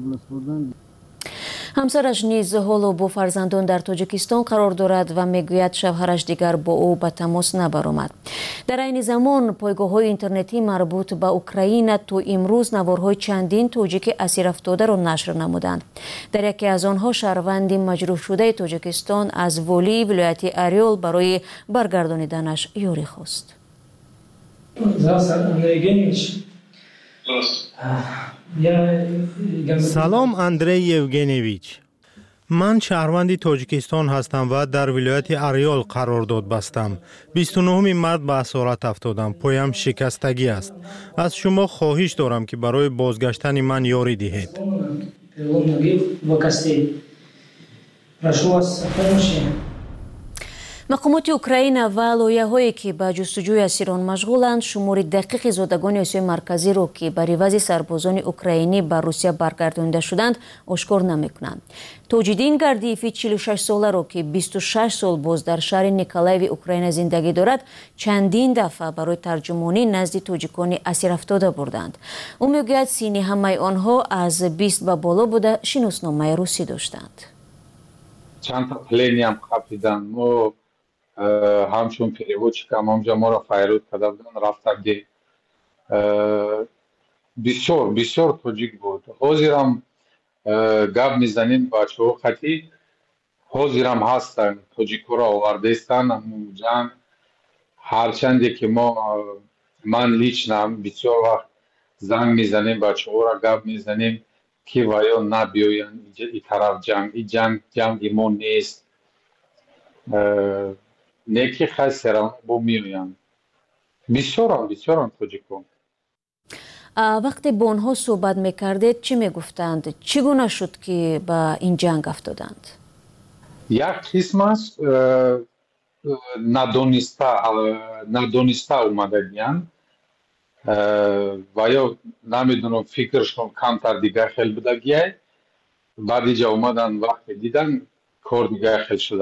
همسرش نیز حالا با فرزندان در تاجیکستان قرار دارد و میگوید شوهرش دیگر با او به تماس نبرآمد. در این زمان پایگاه‌های اینترنتی مربوط به اوکراین تا امروز نوارهای چندین تاجیک اسیر افتاده را نشر نمودند. در یکی از آنها شهروند مجروح شده تاجیکستان از والی ولایت اریول برای برگردانیدنش یاری خواست. سلام اندری یوگنیویچ. من شهروند تاجیکستان هستم و در ولایت اریول قرارداد بستم. بیست و نهم مارس به اسارت افتادم. پایم شکستگی است. از شما خواهش دارم که برای بازگشتن من یاری دهید. مقامات اوکراین و لایحه‌هایی که به جستجوی اسیران مشغولند شمار دقیق زادگان آسیای مرکزی را که بر عوض سربازان اوکراینی به روسیه برگردانده شدند آشکار نمی‌کنند. تاجدین گردیفی چهل و شش ساله را که بیست و شش سال باز در شهر نیکولایو اوکراین زندگی دارد چندین دفعه برای ترجمانی نزد تاجیکان اسیر افتاده بردند. او میگوید سینی همه آنها از بیست به بالا بوده شناسنامه روسی داشتند. چند تا پلینی هم خفیدن. ما همچون переводчикам همجا ما را فیروز کرده بودن رفتن دی بسیار بسیار تاجیک بود. حاضرم گپ میزنیم بچه ها خطی حاضرم هستن تاجیک را آورده استن جنگ هرچندی که ما من لیچنم بسیار وقت زنگ میزنیم بچه ها را گپ میزنیم که ویا نبیاین این طرف جنگ این جنگ جنگ ما نیست نیکی خیلی با میویان بسیارم بسیارم تاجیکان. وقتی با آنها صحبت میکردید چی میگفتند؟ چگونه شد که با این جنگ افتادند؟ یک قسمت ندانسته ندانسته اومده دیان و یا نمیدونم فکرشون کمتر دیگه خیلی بوده گیه بعد اینجا اومدن وقتی دیدن کار دیگه خیلی شده.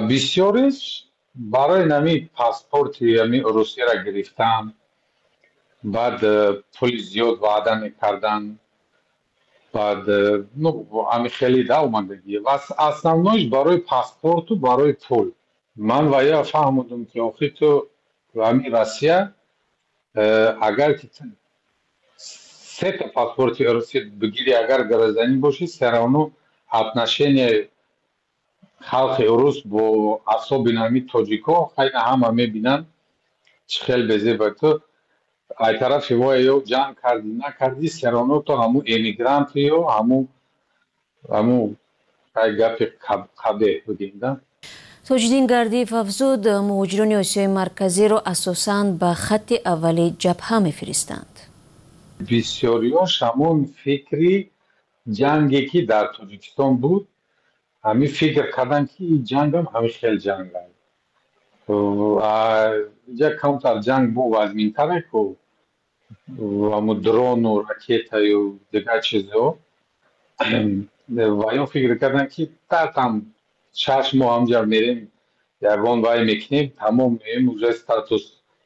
بسیاریش برای نمی پاسپورت یعنی روسیه را گرفتن بعد پول زیاد وعده میکردن، بعد ну ами خیلی да омадагӣ ва основноиш барои паспорту барои пул. Ман ва я фаҳмидам ки охир ту ами Россия агар ки се та паспорти Россия бигири, агар гражданин боши, все равно отношение халқи рус бо особенно ами тоҷико хеле ҳама мебинанд чӣ хел безеба ту ай тарафи вой ё ҷанг карди накарди, все равно то ҳамун эмигранти ё ҳамун ҳамун ай гапи қабеҳ бигем да. Тоҷиддин Гардиев афзуд, муҳоҷирони Осиёи Марказиро асосан ба хатти аввали ҷабҳа мефиристанд. Бисёриёш ҳамун фикри ҷанге ки дар Тоҷикистон буд, ҳамин фикр карданд ки ин ҷангам ҳамин хел ҷанг аст. Ҷа камтар ҷанг бу вазминтаре ку ҳамун дрону ракетаю дигар чизҳо ва ё фикр карданд ки там шаш моҳ ҳамҷа мерем ягон вай мекунем, тамом меем уже статус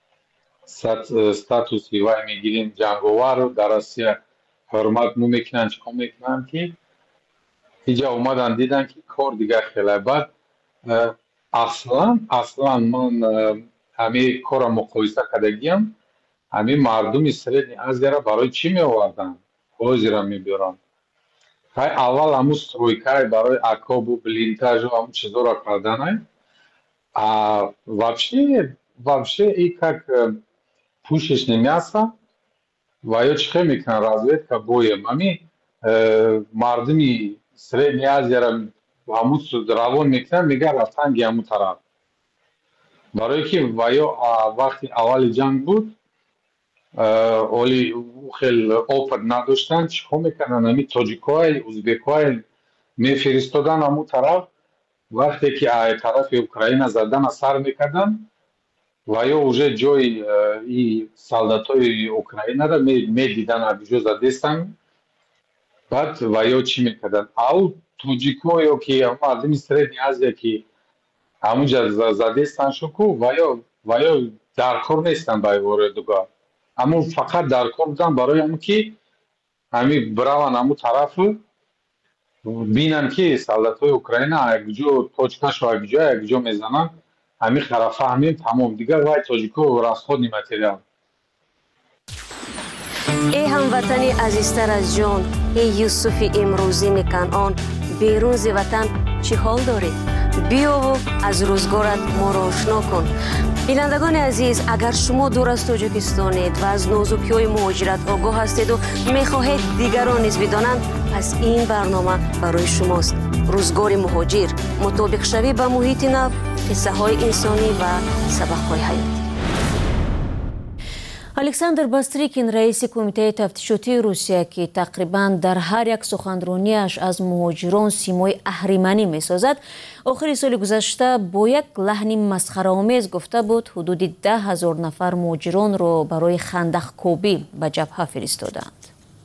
статуси вай мегирем ҷанговару дар Россия ҳурмат мекунанд чиқо мекунанд ки инҷа омадан дидан ки кор дигар хеле бад. Аслан аслан ман ҳамин кора муқоиса кардагиам, ҳамин мардуми Средни Азияро барои чӣ меоварданд? Ҳозирам мебиёранд. Хай аввал ҳамун стройкаи барои акобу блинтажу ҳамун чизоро карданай. А вообще вообще и как пушечное мясо ва ё чӣ хел мекунанд разведка боем. Ҳамин мардуми Средни Азияро ҳамун равон мекунанд, мегӯянд рафтанги ҳамун тараф. Барое ки ва ё вақти аввали ҷанг буд, оли хел опыт надоштанд, чиқо мекарданд ҳамин тоҷикои узбекои мефиристоданд ҳамун тараф, вақте ки ай тарафи Украина задана сар мекарданд ва ё уже ҷои и солдатои Украинаро медиданд абиҷо задестанд, баъд ва ё чӣ мекарданд? Ав тоҷико ё ки мардуми Средни Азия ки ҳамунҷа задестанд шуку ва ё ва ё дар кор нестанд бай воредугар. Ҳамун фақат дар кор буданд барои ҳамн ки ҳамин бираванд ҳамун тарафу бинанд ки солдатои Украина якҷо точкашу якҷо якҷо мезананд, ҳамин хара фаҳмем тамом, дигар вай тоҷико расходни материал. ای هموطنی عزیزتر از جان، ای یوسف امروزین کنعان، بیرون ز وطن چه حال داری؟ بیا و از روزگارت ما را آشنا کن. بینندگان عزیز، اگر شما دور از تاجیکستانید و از نازکی‌های مهاجرت آگاه هستید و می‌خواهید دیگران نیز بدانند، پس این برنامه برای شماست. روزگار مهاجر، مطابق شوی به محیط نو، قصه‌های انسانی و سبق‌های حیاتی. александр Бастрикин, раиси кумитаи тафтишотии Русия, ки тақрибан дар ҳар як суханрониаш аз муҳоҷирон симои аҳриманӣ месозад, охири соли гузашта бо як лаҳни масхараомез гуфта буд ҳудуди даҳ ҳазор нафар муҳоҷиронро барои хандақкобӣ ба ҷабҳа фиристоданд.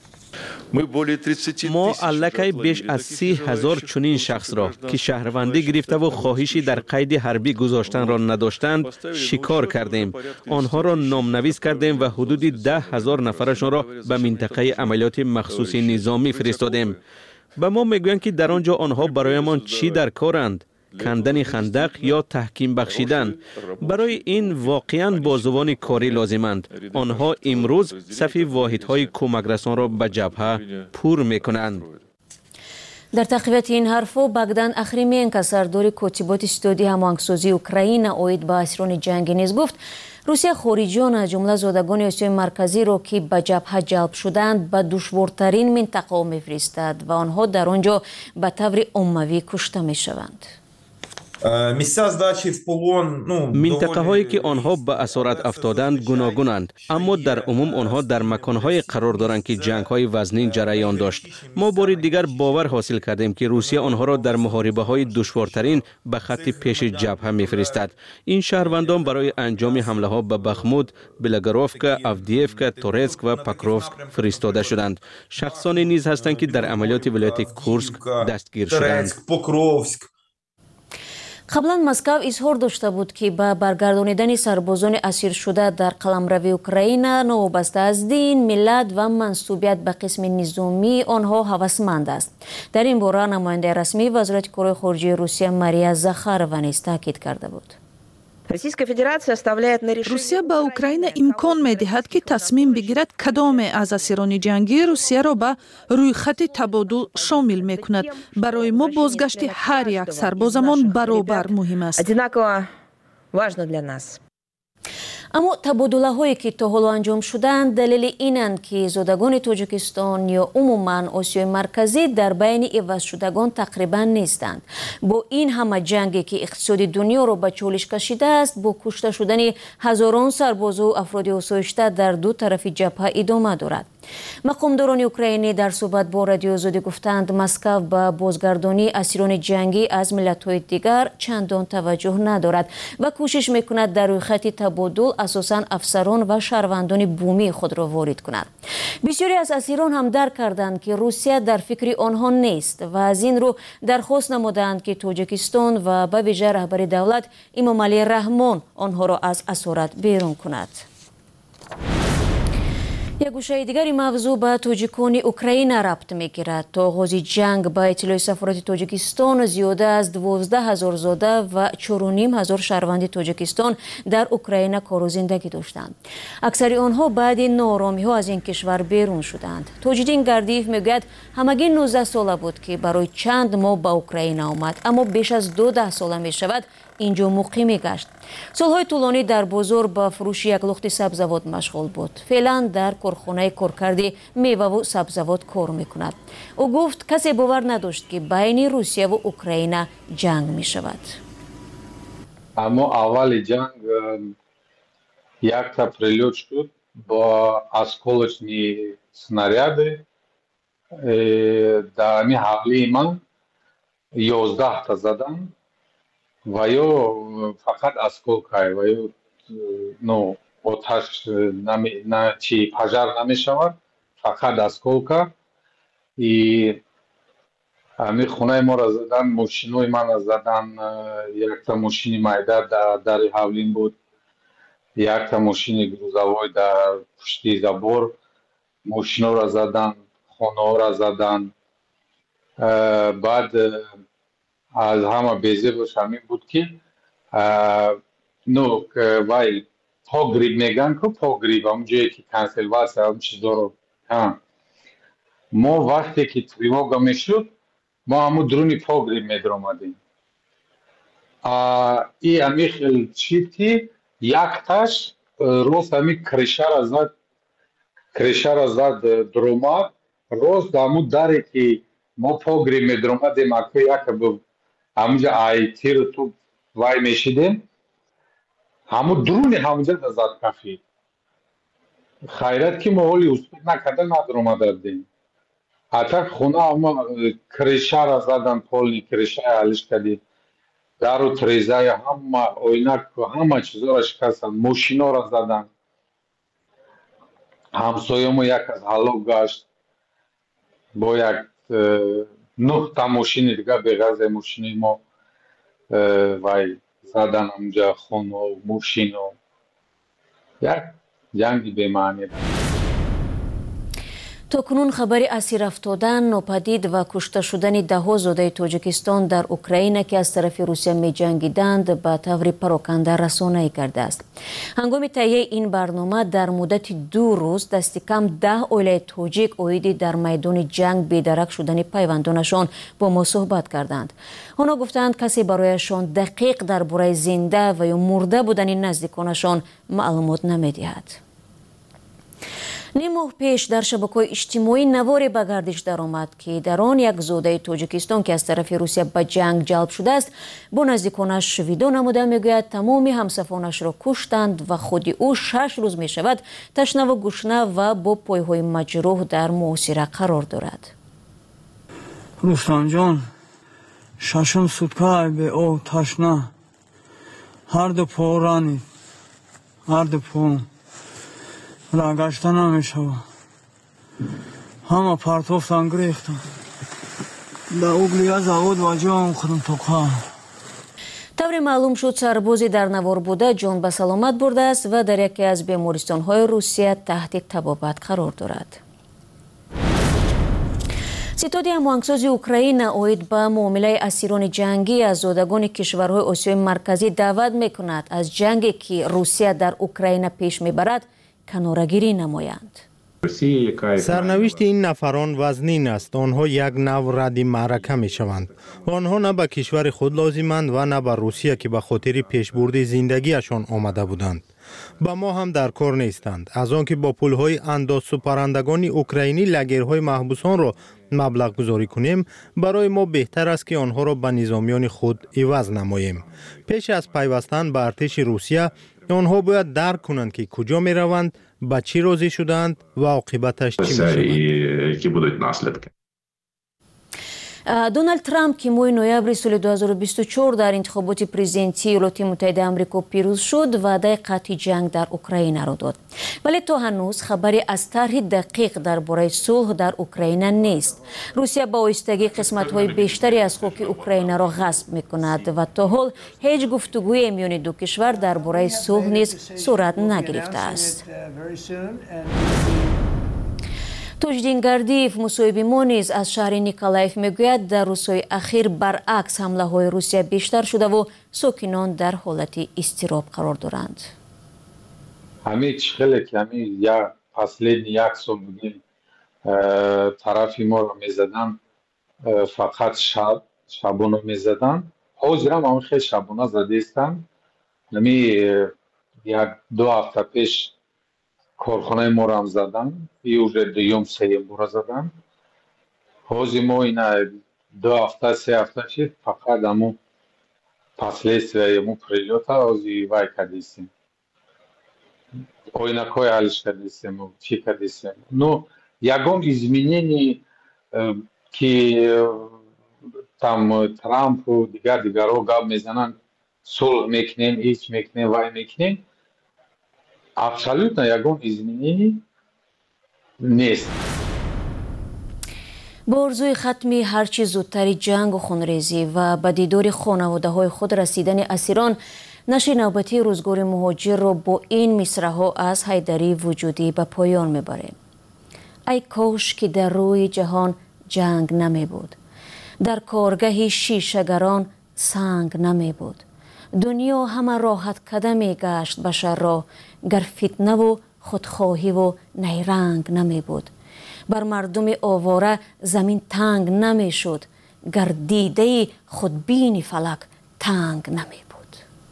мо аллакай беш аз си ҳазор чунин шахсро ки шаҳрвандӣ гирифтаву хоҳиши дар қайди ҳарбӣ гузоштанро надоштанд шикор кардем. онҳоро номнавис кардем ва ҳудуди даҳ ҳазор нафарашонро ба минтақаи амалиёти махсуси низомӣ фиристодем. ба мо мегӯянд ки дар он ҷо онҳо бароямон чӣ дар коранд? кандани хандақ ё таҳким бахшидан. барои ин воқеан бозувони корӣ лозиманд. онҳо имрӯз сафи воҳидҳои кӯмакрасонро ба ҷабҳа пур мекунанд. дар тақвияти ин ҳарфҳо Богдан Ахрименко, сардори котиботи студии ҳамоҳангсозии Украина оид ба асирони ҷангӣ низ гуфт, Русия хориҷиён аз ҷумла зодагони Осиёи Марказиро ки ба ҷабҳа ҷалб шуданд ба душвортарин минтақаҳо мефиристад ва онҳо дар он ҷо ба таври оммавӣ кушта мешаванд. минтақаҳое ки онҳо ба асорат афтоданд гуногунанд, аммо дар умум онҳо дар маконҳое қарор доранд ки ҷангҳои вазнин ҷараён дошт. мо бори дигар бовар ҳосил кардем ки Русия онҳоро дар муҳорибаҳои душвортарин ба хатти пеши ҷабҳа мефиристад. ин шаҳрвандон барои анҷоми ҳамлаҳо ба Бахмут, Белогоровка, Авдеевка, Торецк ва Покровск фиристода шуданд. шахсоне низ ҳастанд ки дар амалиёти вилояти Курск дастгир шуданд. қаблан Москав изҳор дошта буд ки ба баргардонидани сарбозони асиршуда дар қаламрави Украина новобаста аз дин, миллат ва мансубият ба қисми низомии онҳо ҳавасманд аст. Дар ин бора намояндаи расмии Вазорати корҳои хориҷии Русия Мария Захарова низ таъкид карда буд. русия ба Украина имкон медиҳад ки тасмим бигирад кадоме аз асирони ҷангии Русияро ба рӯйхати табодул шомил мекунад. Барои мо бозгашти ҳар як сарбозамон баробар муҳим аст. аммо табодулаҳое ки то ҳоло анҷом шуданд далели инанд ки зодагони Тоҷикистон ё умуман Осиёи марказӣ дар байни ивазшудагон тақрибан нестанд. Бо ин ҳама ҷанге ки иқтисоди дунёро ба чолиш кашидааст, бо кушта шудани ҳазорон сарбозу афроди осоишта дар ду тарафи ҷабҳа идома дорад. мақомдорони украинӣ дар суҳбат бо Радиои Озодӣ гуфтанд Москав ба бозгардонии асирони ҷангӣ аз миллатҳои дигар чандон таваҷҷӯҳ надорад ва кӯшиш мекунад дар рӯйхати табодул асосан афсарон ва шаҳрвандони бумии худро ворид кунад. бисёре аз асирон ҳам дарк карданд ки Русия дар фикри онҳо нест ва аз ин рӯ дархост намуданд ки Тоҷикистон ва ба виҷа раҳбари давлат Эмомалӣ Раҳмон онҳоро аз асорат берун кунад. як гӯшаи дигари мавзӯъ ба тоҷикони Украина рабт мегирад. То оғози ҷанг ба иттилои сафорати Тоҷикистон зиёда аз дувоздаҳ ҳазор зода ва чору ним ҳазор шаҳрванди Тоҷикистон дар Украина кору зиндагӣ доштанд. аксари онҳо баъди нооромиҳо аз ин кишвар берун шуданд. Тоҷиддин Гардиев мегӯяд ҳамагӣ нуздаҳ сола буд ки барои чанд моҳ ба Украина омад, аммо беш аз ду даҳ сола мешавад инҷо муқимӣ гашт. солҳои тӯлонӣ дар бозор ба фурӯши як лухти сабзавот машғул буд. феълан дар корхонаи коркарди меваву сабзавот кор мекунад. ӯ гуфт касе бовар надошт ки байни Русияву Украина ҷанг мешавад. аммо аввали ҷанг якта прилёт шуд бо осколочни снаряди дар ҳамин ҳавлии ман ёздаҳта заданд ва ё фақат осколка ва ё ну оташ на чи пажар намешавад, фақат осколка и ҳамин хонаи моро задан, мошинои мана задан, якта мошини майда дар дари ҳавлин буд, якта мошини грузовой дар пушти забор, мошиноро задан, хонаҳоро задан. баъд аз ҳама безебаш ҳамин буд ки ну вай погреб мегӯянд ку погреб ҳамон ҷое ки консерватсия ҳамон чизоро мо вақте ки тревога мешуд мо ҳамон дуруни погреб медиромадем. и ҳамин хел чид ки якташ рост ҳамин кришаро зад кришаро зад дуромад рост ҳамон даре ки мо погреб медиромадем ака яка ҳамонҷа айтиру ту вай мешидем ҳамон дуруни ҳамонҷа да зад кафид. хайрат ки мо ҳоли успех накарда надиромадем. атак хона ҳама кришаро задан, полни кришаи алишкади дару трезаи ҳама ойнак ҳама чизоро шикастанд, мошиноро задан. ҳамсоямо як аз ҳалок гашт бо як нӯҳта мошини дигар беғазаи мошини мо вай задан ҳамҷа хону мошину як ҷанги бемаънӣ. токунун хабари асир афтодан, нопадид ва кушта шудани даҳҳо зодаи Тоҷикистон дар Украина ки аз тарафи Русия меҷангиданд ба таври пароканда расонаӣ кардааст. ҳангоми таҳияи ин барнома дар муддати ду рӯз дасти кам даҳ оилаи тоҷик оиди дар майдони ҷанг бедарак шудани пайвандонашон бо мо суҳбат карданд. онҳо гуфтанд касе барояшон дақиқ дар бораи зинда ва ё мурда будани наздиконашон маълумот намедиҳад. ним моҳ пеш дар шабакаҳои иҷтимоӣ наворе ба гардиш даромад ки дар он як зодаи Тоҷикистон ки аз тарафи Русия ба ҷанг ҷалб шудааст бо наздиконаш видео намуда мегӯяд тамоми ҳамсафонашро куштанд ва худи ӯ шаш рӯз мешавад ташнаву гушна ва бо пойҳои маҷрӯҳ дар муосира қарор дорад. рустамҷон, шашум суткаи беоб ташна, ҳарду по ранид, ҳарду по рагашта намешавад. ҳама партофтан гирехтам. да углия завод ва ҷоам хӯрдам тоқа. тавре маълум шуд, сарбози дар навор буда ҷон ба саломат бурдааст ва дар яке аз бемористонҳои Русия таҳти табобат қарор дорад. ситоди ҳамоҳангсози Украина оид ба муомилаи асирони ҷангӣ аз зодагони кишварҳои Осиёи марказӣ даъват мекунад аз ҷанге ки Русия дар Украина пеш мебарад канорагирӣ намоянд. сарнавишти ин нафарон вазнин аст. онҳо як нав радди маърака мешаванд. онҳо на ба кишвари худ лозиманд ва на ба Русия ки ба хотири пешбурди зиндагиашон омада буданд. ба мо ҳам дар кор нестанд. аз он ки бо пулҳои андозсупарандагони украинӣ лагерҳои маҳбусонро маблағ гузорӣ кунем, барои мо беҳтар аст ки онҳоро ба низомиёни худ иваз намоем. пеш аз пайвастан ба артиши Русия, онҳо бояд дарк кунанд ки куҷо мераванд, ба чӣ розӣ шудаанд ва оқибаташ чӣ мешавад. Дональд Трамп ки моҳи ноябри соли ду ҳазору бисту чор дар интихоботи президентии Иёлоти Муттаҳидаи Амрико пирӯз шуд, ваъдаи қатъи ҷанг дар Украинаро дод. Вале то ҳанӯз хабаре аз тарҳи дақиқ дар бораи сулҳ дар Украина нест. Русия ба оҳистагӣ қисматҳои бештаре аз хоки Украинаро ғасб мекунад ва то ҳол ҳеҷ гуфтугӯе миёни ду кишвар дар бораи сулҳ низ сурат нагирифтааст. Тоҷдин Гардиев, мусоҳиби мо низ аз шаҳри Николаев мегӯяд, дар рӯзҳои ахир баръакс ҳамлаҳои Русия бештар шудаву сокинон дар ҳолати изтироб қарор доранд. ҳамин чихеле ки ҳамин як последни як сол будем тарафи моро мезадан, фақат шаб шабона мезадан. ҳозирам ҳамин хеле шабона задестанд. ҳамин як ду ҳафта пеш корхонаи моро ҳам задан, и уже дуюм сеюм бора задан. ҳозир мо ина ду ҳафта се ҳафта шид фақат ҳамун последствияи ҳамун прилёта ҳозир вай кардистем. оинакҳои ҳалиш кардистем, чӣ кардистем. Но ягон изменение ки там Трампу дигар дигарҳо гап мезананд, сулҳ мекунем, ҳеҷ мекунем, вай мекунем, абсолютно ягон изменение нест. бо орзуи хатми ҳарчи зудтари ҷангу хунрезӣ ва ба дидори хонаводаҳои худ расидани асирон, нашри навбатии рӯзгори муҳоҷирро бо ин мисраҳо аз Ҳайдарии вуҷудӣ ба поён мебарем. ай кош ки дар рӯи ҷаҳон ҷанг намебуд, дар коргаҳи шишагарон санг намебуд. дунё ҳама роҳаткада мегашт башарро, гар фитнаву худхоҳиву найранг намебуд. бар мардуми овора замин танг намешуд, гар дидаи худбини фалак танг намебуд.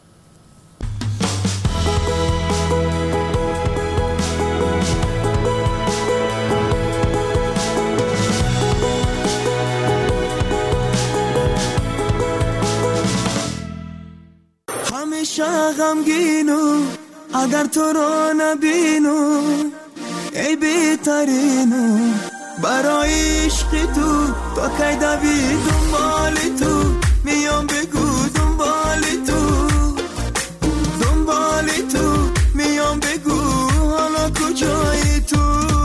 ҳамеша ғамгину агар туро набину, ای بهترینو برای عشق تو، تا کی دوی دنبال تو، میام بگو دنبال تو، دنبال تو میام بگو حالا کجایی تو.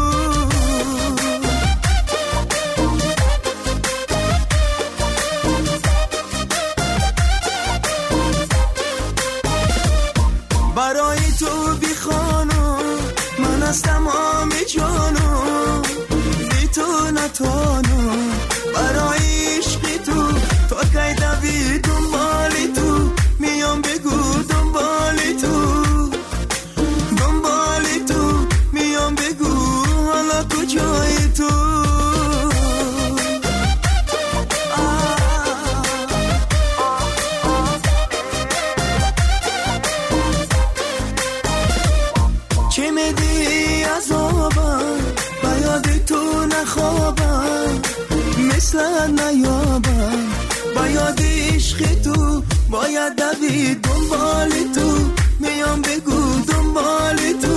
برای تو بی خانو من از تمام جانو، بی تو نتوانو برای عشق تو، تا کی دوی دنبال تو، میام بگو دنبال تو، دنبال تو میام بگو حالا کجای تو. چه میدی عذابم با یاد تو نخوابم، مثل نیابم با یاد عشق تو، باید دوید دنبال تو، میام بگو دنبال تو،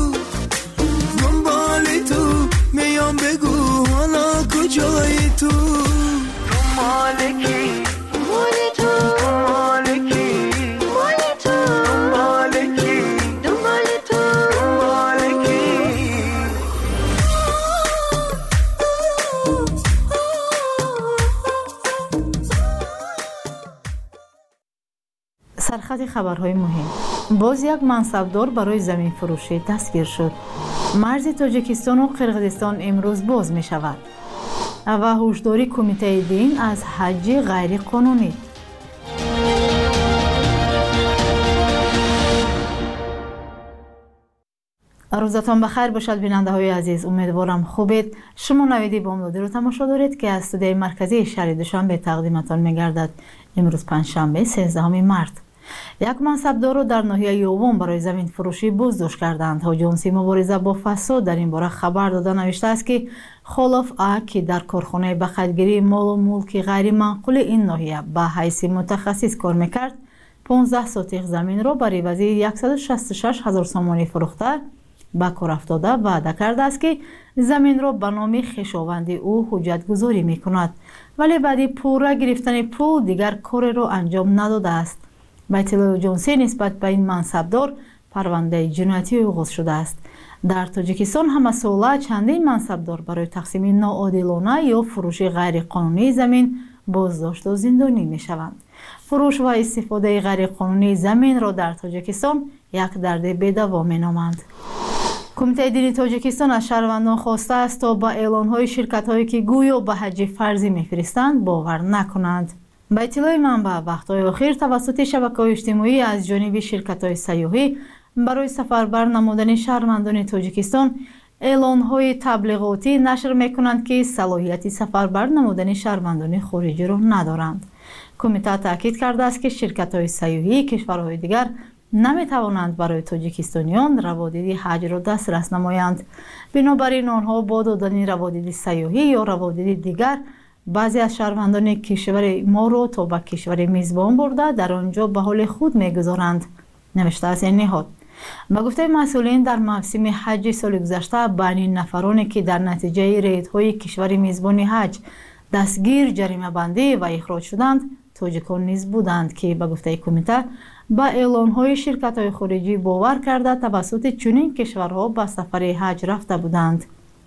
دنبال تو میام بگو حالا کجای تو. دنبال کی؟ دنبال تو، دنبال کی؟ دنبال تو، دنبال کی؟ دنبال تو، دنبال کی؟ سرخط خبرهای مهم. باز یک منصبدار برای زمین فروشی دستگیر شد. مرز تاجیکستان و قرقیزستان امروز باز می شود. و هشداری کمیته دین از حج غیر قانونی. روزتان بخیر باشد بیننده های عزیز، امیدوارم خوبید. شما نویدی بامدادی رو تماشا دارید که از استودیوی مرکزی شهر دوشنبه تقدیمتان می‌گردد. امروز پنجشنبه سیزدهم مارس. یک منصبدار رو در ناحیه یوم برای زمین فروشی بازداشت کردند. آژانس مبارزه با فساد در این باره خبر داده نوشته است که خلاف ا که در کارخانه بخیلگیری مال و ملک غیر منقول این ناحیه به حیث متخصص کار میکرد، پانزده سوتیق زمین را برای وزیر صد و شصت و شش هزار سامانی فروخته به کار افتاده وعده کرده است که زمین را به نام خویشاوند او حجت گذاری می کند، ولی بعد پورا گرفتن پول دیگر کار را انجام نداده است. به اطلاع آژانسی نسبت به این منصبدار پرونده جنایتی آغاز شده است. در تاجیکستان هم ساله چندین منصبدار برای تقسیم ناعادلانه یا فروش غیر قانونی زمین بازداشت و زندانی می شوند. فروش و استفاده غیر قانونی زمین را در تاجیکستان یک درد بدوا می نامند. کمیته دینی تاجیکستان از شهروندان خواسته است تا با اعلان‌های شرکت‌هایی که گویا به حج فرضی می‌فرستند باور نکنند. به اطلاع منبع وقت‌های اخیر توسط شبکه‌های اجتماعی از جانب شرکت‌های سیاحی برای سفربر نمودن شهروندان تاجیکستان اعلان‌های تبلیغاتی نشر می‌کنند که صلاحیت سفربر نمودن شهروندان خارجی را ندارند. کمیته تاکید کرده است که شرکت‌های سیاحی کشورهای دیگر نمی توانند برای تاجیکستانیان روادید حج را دسترس نمایند. بنابراین آنها با دادن روادید سیاحی یا روادید دیگر بعضی از شهروندان کشور ما را تا به کشور میزبان برده در آنجا به حال خود میگذارند، نوشته است این نهاد. به گفته مسئولین در موسم حج سال گذشته بین نفرانی که در نتیجه ریدهای کشور میزبان حج دستگیر جریمه بندی و اخراج شدند تاجیکان نیز بودند که به گفته کمیته با اعلان‌های شرکت‌های خارجی باور کرده توسط چنین کشورها به سفر حج رفته بودند.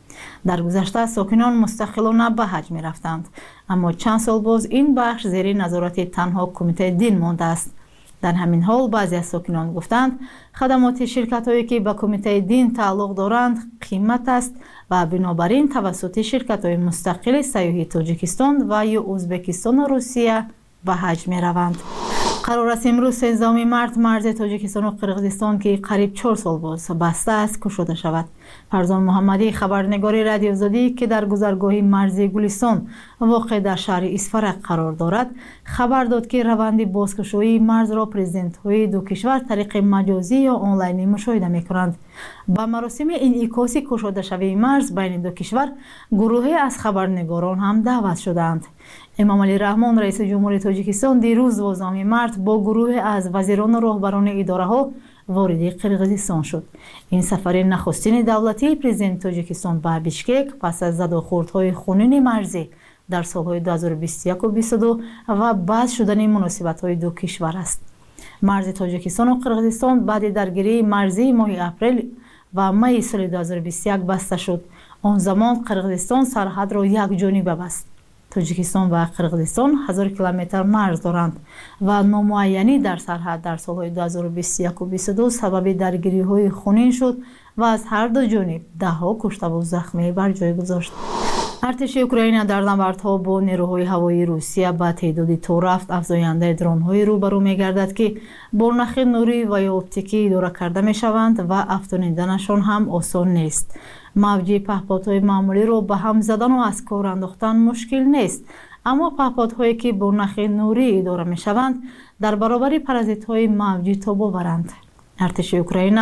در گذشته ساکنان مستقلانه به حج می رفتند، اما چند سال باز این بخش زیر نظارت تنها کمیته دین مانده است. در همین حال بعضی از ساکنان گفتند خدمات شرکت‌هایی که به کمیته دین تعلق دارند قیمت است و بنابراین توسط شرکت‌های مستقل سیاحی تاجیکستان و یا ازبکستان و روسیه به حج می روند. قرار است امروز سیزدهم مارس مرز تاجیکستان و قرقیزستان که قریب چهار سال باز بسته است گشوده شود. فرزان محمدی خبرنگار رادیو آزادی که در گذرگاه مرزی گلستان واقع در شهر اسفرق قرار دارد خبر داد که روند بازگشایی مرز را پرزیدنت‌های دو کشور طریق مجازی یا آنلاین مشاهده می‌کنند. با مراسم انعکاس گشوده شوی مرز بین دو کشور گروهی از خبرنگاران هم دعوت شدند. امام علی رحمان رئیس جمهوری تاجیکستان دیروز دوازدهم مارس با گروه از وزیران و راهبران اداره‌ها وارد قرقیزستان شد. این سفر نخستین دولتی پرزیدنت تاجیکستان به بیشکک پس از زد و خوردهای خونین مرزی در سالهای دو هزار و بیست و یک و بیست و دو و بعد شدن مناسبت‌های دو کشور است. مرز تاجیکستان و قرقیزستان بعد درگیری مرزی ماه اپریل و می سال دو هزار و بیست و یک بسته شد. آن زمان قرقیزستان سرحد را یک جانبه بست. تاجیکستان و قرقیزستان هزار کیلومتر مرز دارند و نامعینی در سرحد در سالهای دو هزار و بیست و یک و بیست و دو سبب درگیری‌های خونین شد و از هر دو جانب ده‌ها کشته و زخمی بر جای گذاشت. ارتش اوکراین در نبردها با نیروهای هوایی روسیه به تعداد تا رفت افزاینده درون‌های روبرو می‌گردد که با نخ نوری و یا اپتیکی اداره کرده می‌شوند و افزایندنشان هم آسان نیست. موج پهپادهای معمولی را به هم زدن و از کار انداختن مشکل نیست، اما پهپادهایی که با نخ نوری اداره می‌شوند در برابر پرازیت‌های موجی تاب آورند. ارتش اوکراین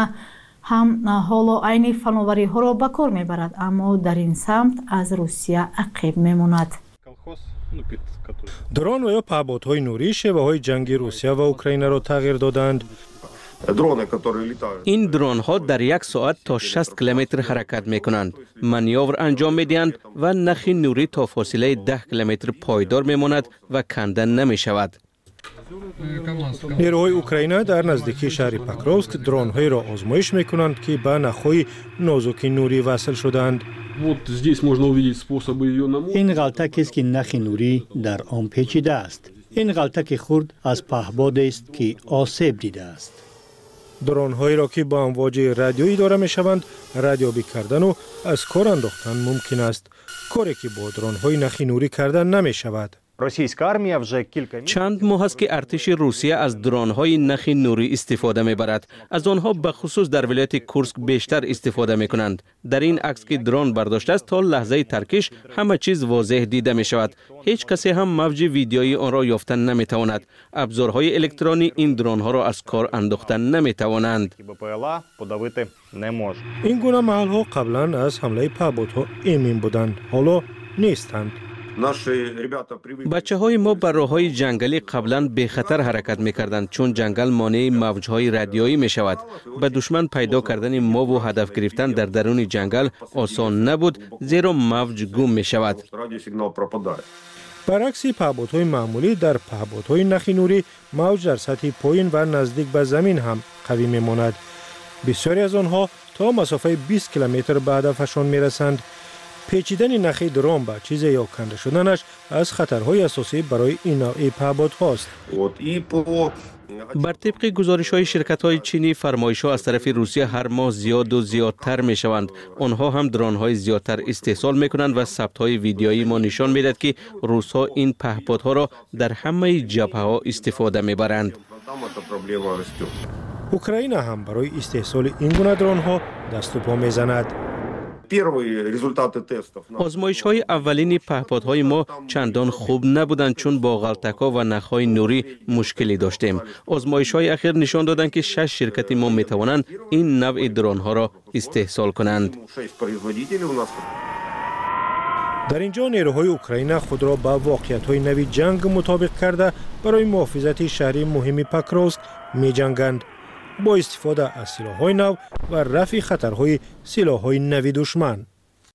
هم حالا عین فناوری ها را به کار میبرد، اما در این سمت از روسیه عقب میماند. درون و یا پهپادهای نوری شیوه های جنگی روسیه و اوکراین را تغییر دادند. این درون ها در یک ساعت تا شصت کیلومتر حرکت می کنند، مانور انجام می دهند و نخ نوری تا فاصله ده کیلومتر پایدار می ماند و کندن نمی شود. نیروهای اوکراین در نزدیکی شهر پکروفسک درون‌های را آزمایش می‌کنند که به نخهای نازک نوری وصل شدند. این غلطه است که نخ نوری در آن پیچیده است. این غلطک خرد از پهباد است که آسیب دیده است. درون هایی را که با امواج رادیویی داره می شوند رادیویی کردن و از کار انداختن ممکن است، کاری که با درون های نخی نوری کردن نمی شود. چند ماه است که ارتش روسیه از درون های نخی نوری استفاده می برد. از آنها به خصوص در ولایت کورسک بیشتر استفاده می کنند. در این عکس که درون برداشته است تا لحظه ترکش همه چیز واضح دیده می شود. هیچ کسی هم موج ویدیویی آن را یافتن نمی تواند. ابزارهای الکترونی این درون ها را از کار انداختن نمی توانند. این گونه محل ها قبلا از حمله پهپادها ایمن بودند، حالا نیستند. بچه های ما بر راه های جنگلی قبلا به خطر حرکت می کردند چون جنگل مانع موج های رادیویی می شود. به دشمن پیدا کردن ما و هدف گرفتن در درون جنگل آسان نبود زیرا موج گم می شود. برعکس پهپادهای معمولی در پهپادهای نخی نوری موج در سطح پایین و نزدیک به زمین هم قوی می ماند. بسیاری از آنها تا مسافه بیست کیلومتر به هدفشان می رسند. پیچیدن نخی درون به چیز یا کنده شدنش از خطرهای اساسی برای این نوع پهپادهاست. بر طبق گزارش های شرکت های چینی فرمایش ها از طرف روسیه هر ماه زیاد و زیادتر می شوند. آنها هم درون های زیادتر استحصال می کنند و ثبت های ویدیویی ما نشان می دهد که روس ها این پهپادها را در همه جبهه ها استفاده می برند. اوکراین هم برای استحصال این گونه درون ها دست و پا می زند. آزمایش های اولین پهپادهای ما چندان خوب نبودند چون با غلطک‌ها و نخهای نوری مشکلی داشتیم. آزمایش های اخیر نشان دادند که شش شرکت ما می توانند این نوع درون ها را استحصال کنند. در اینجا نیروهای اوکراین خود را با واقعیت های نوی جنگ مطابق کرده برای محافظت شهری مهم پکروسک می جنگند با استفاده از سلاح‌های نو و رفع خطرهای سلاح‌های نوی دشمن.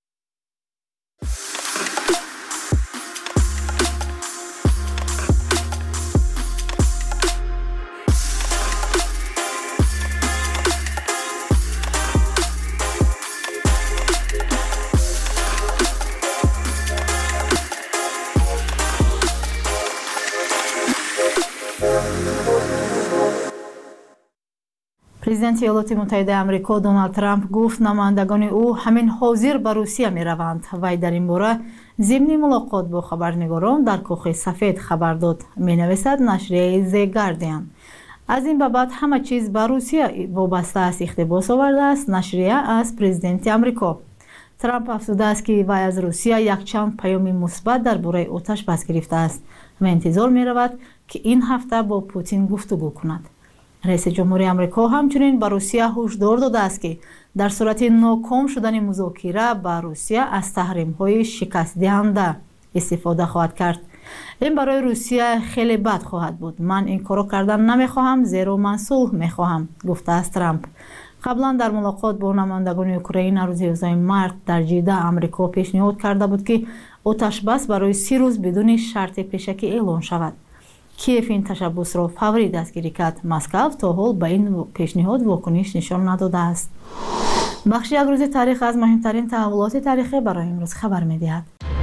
президенти иёлоти муттаҳидаи амрико Доналд Трамп гуфт намояндагони ӯ ҳамин ҳозир ба Русия мераванд. Вай дар ин бора зимни мулоқот бо хабарнигорон дар кӯхи сафед хабар дод, менависад нашрияи The Guardian. аз ин ба баъд ҳама чиз ба Русия вобаста аст, ихтибос овардааст нашрия аз президенти амрико. Трамп афзудааст ки вай аз Русия якчанд паёми мусбат дар бораи оташбас гирифтааст ва интизор меравад ки ин ҳафта бо Путин гуфтугӯ кунад. раиси ҷумҳурии амрико ҳамчунин ба Русия ҳушдор додааст ки дар сурати ноком шудани музокира ба Русия аз таҳримҳои шикастдиҳанда истифода хоҳад кард. ин барои Русия хеле бад хоҳад буд. ман ин корро кардан намехоҳам, зеро ман сулҳ мехоҳам, гуфтааст Трамп. қаблан дар мулоқот бо намояндагони Украина рӯзи ёздаҳуми март дар Ҷидда амрико пешниҳод карда буд ки оташбас барои си рӯз бидуни шарти пешакӣ эълон шавад. Киев ин ташаббусро фаврӣ дастгирӣ кард. Москав то ҳол ба ин пешниҳод вокуниш нишон надодааст. бахши як рӯзи таърих аз муҳимтарин таҳаввулоти таърихӣ барои имрӯз хабар медиҳад.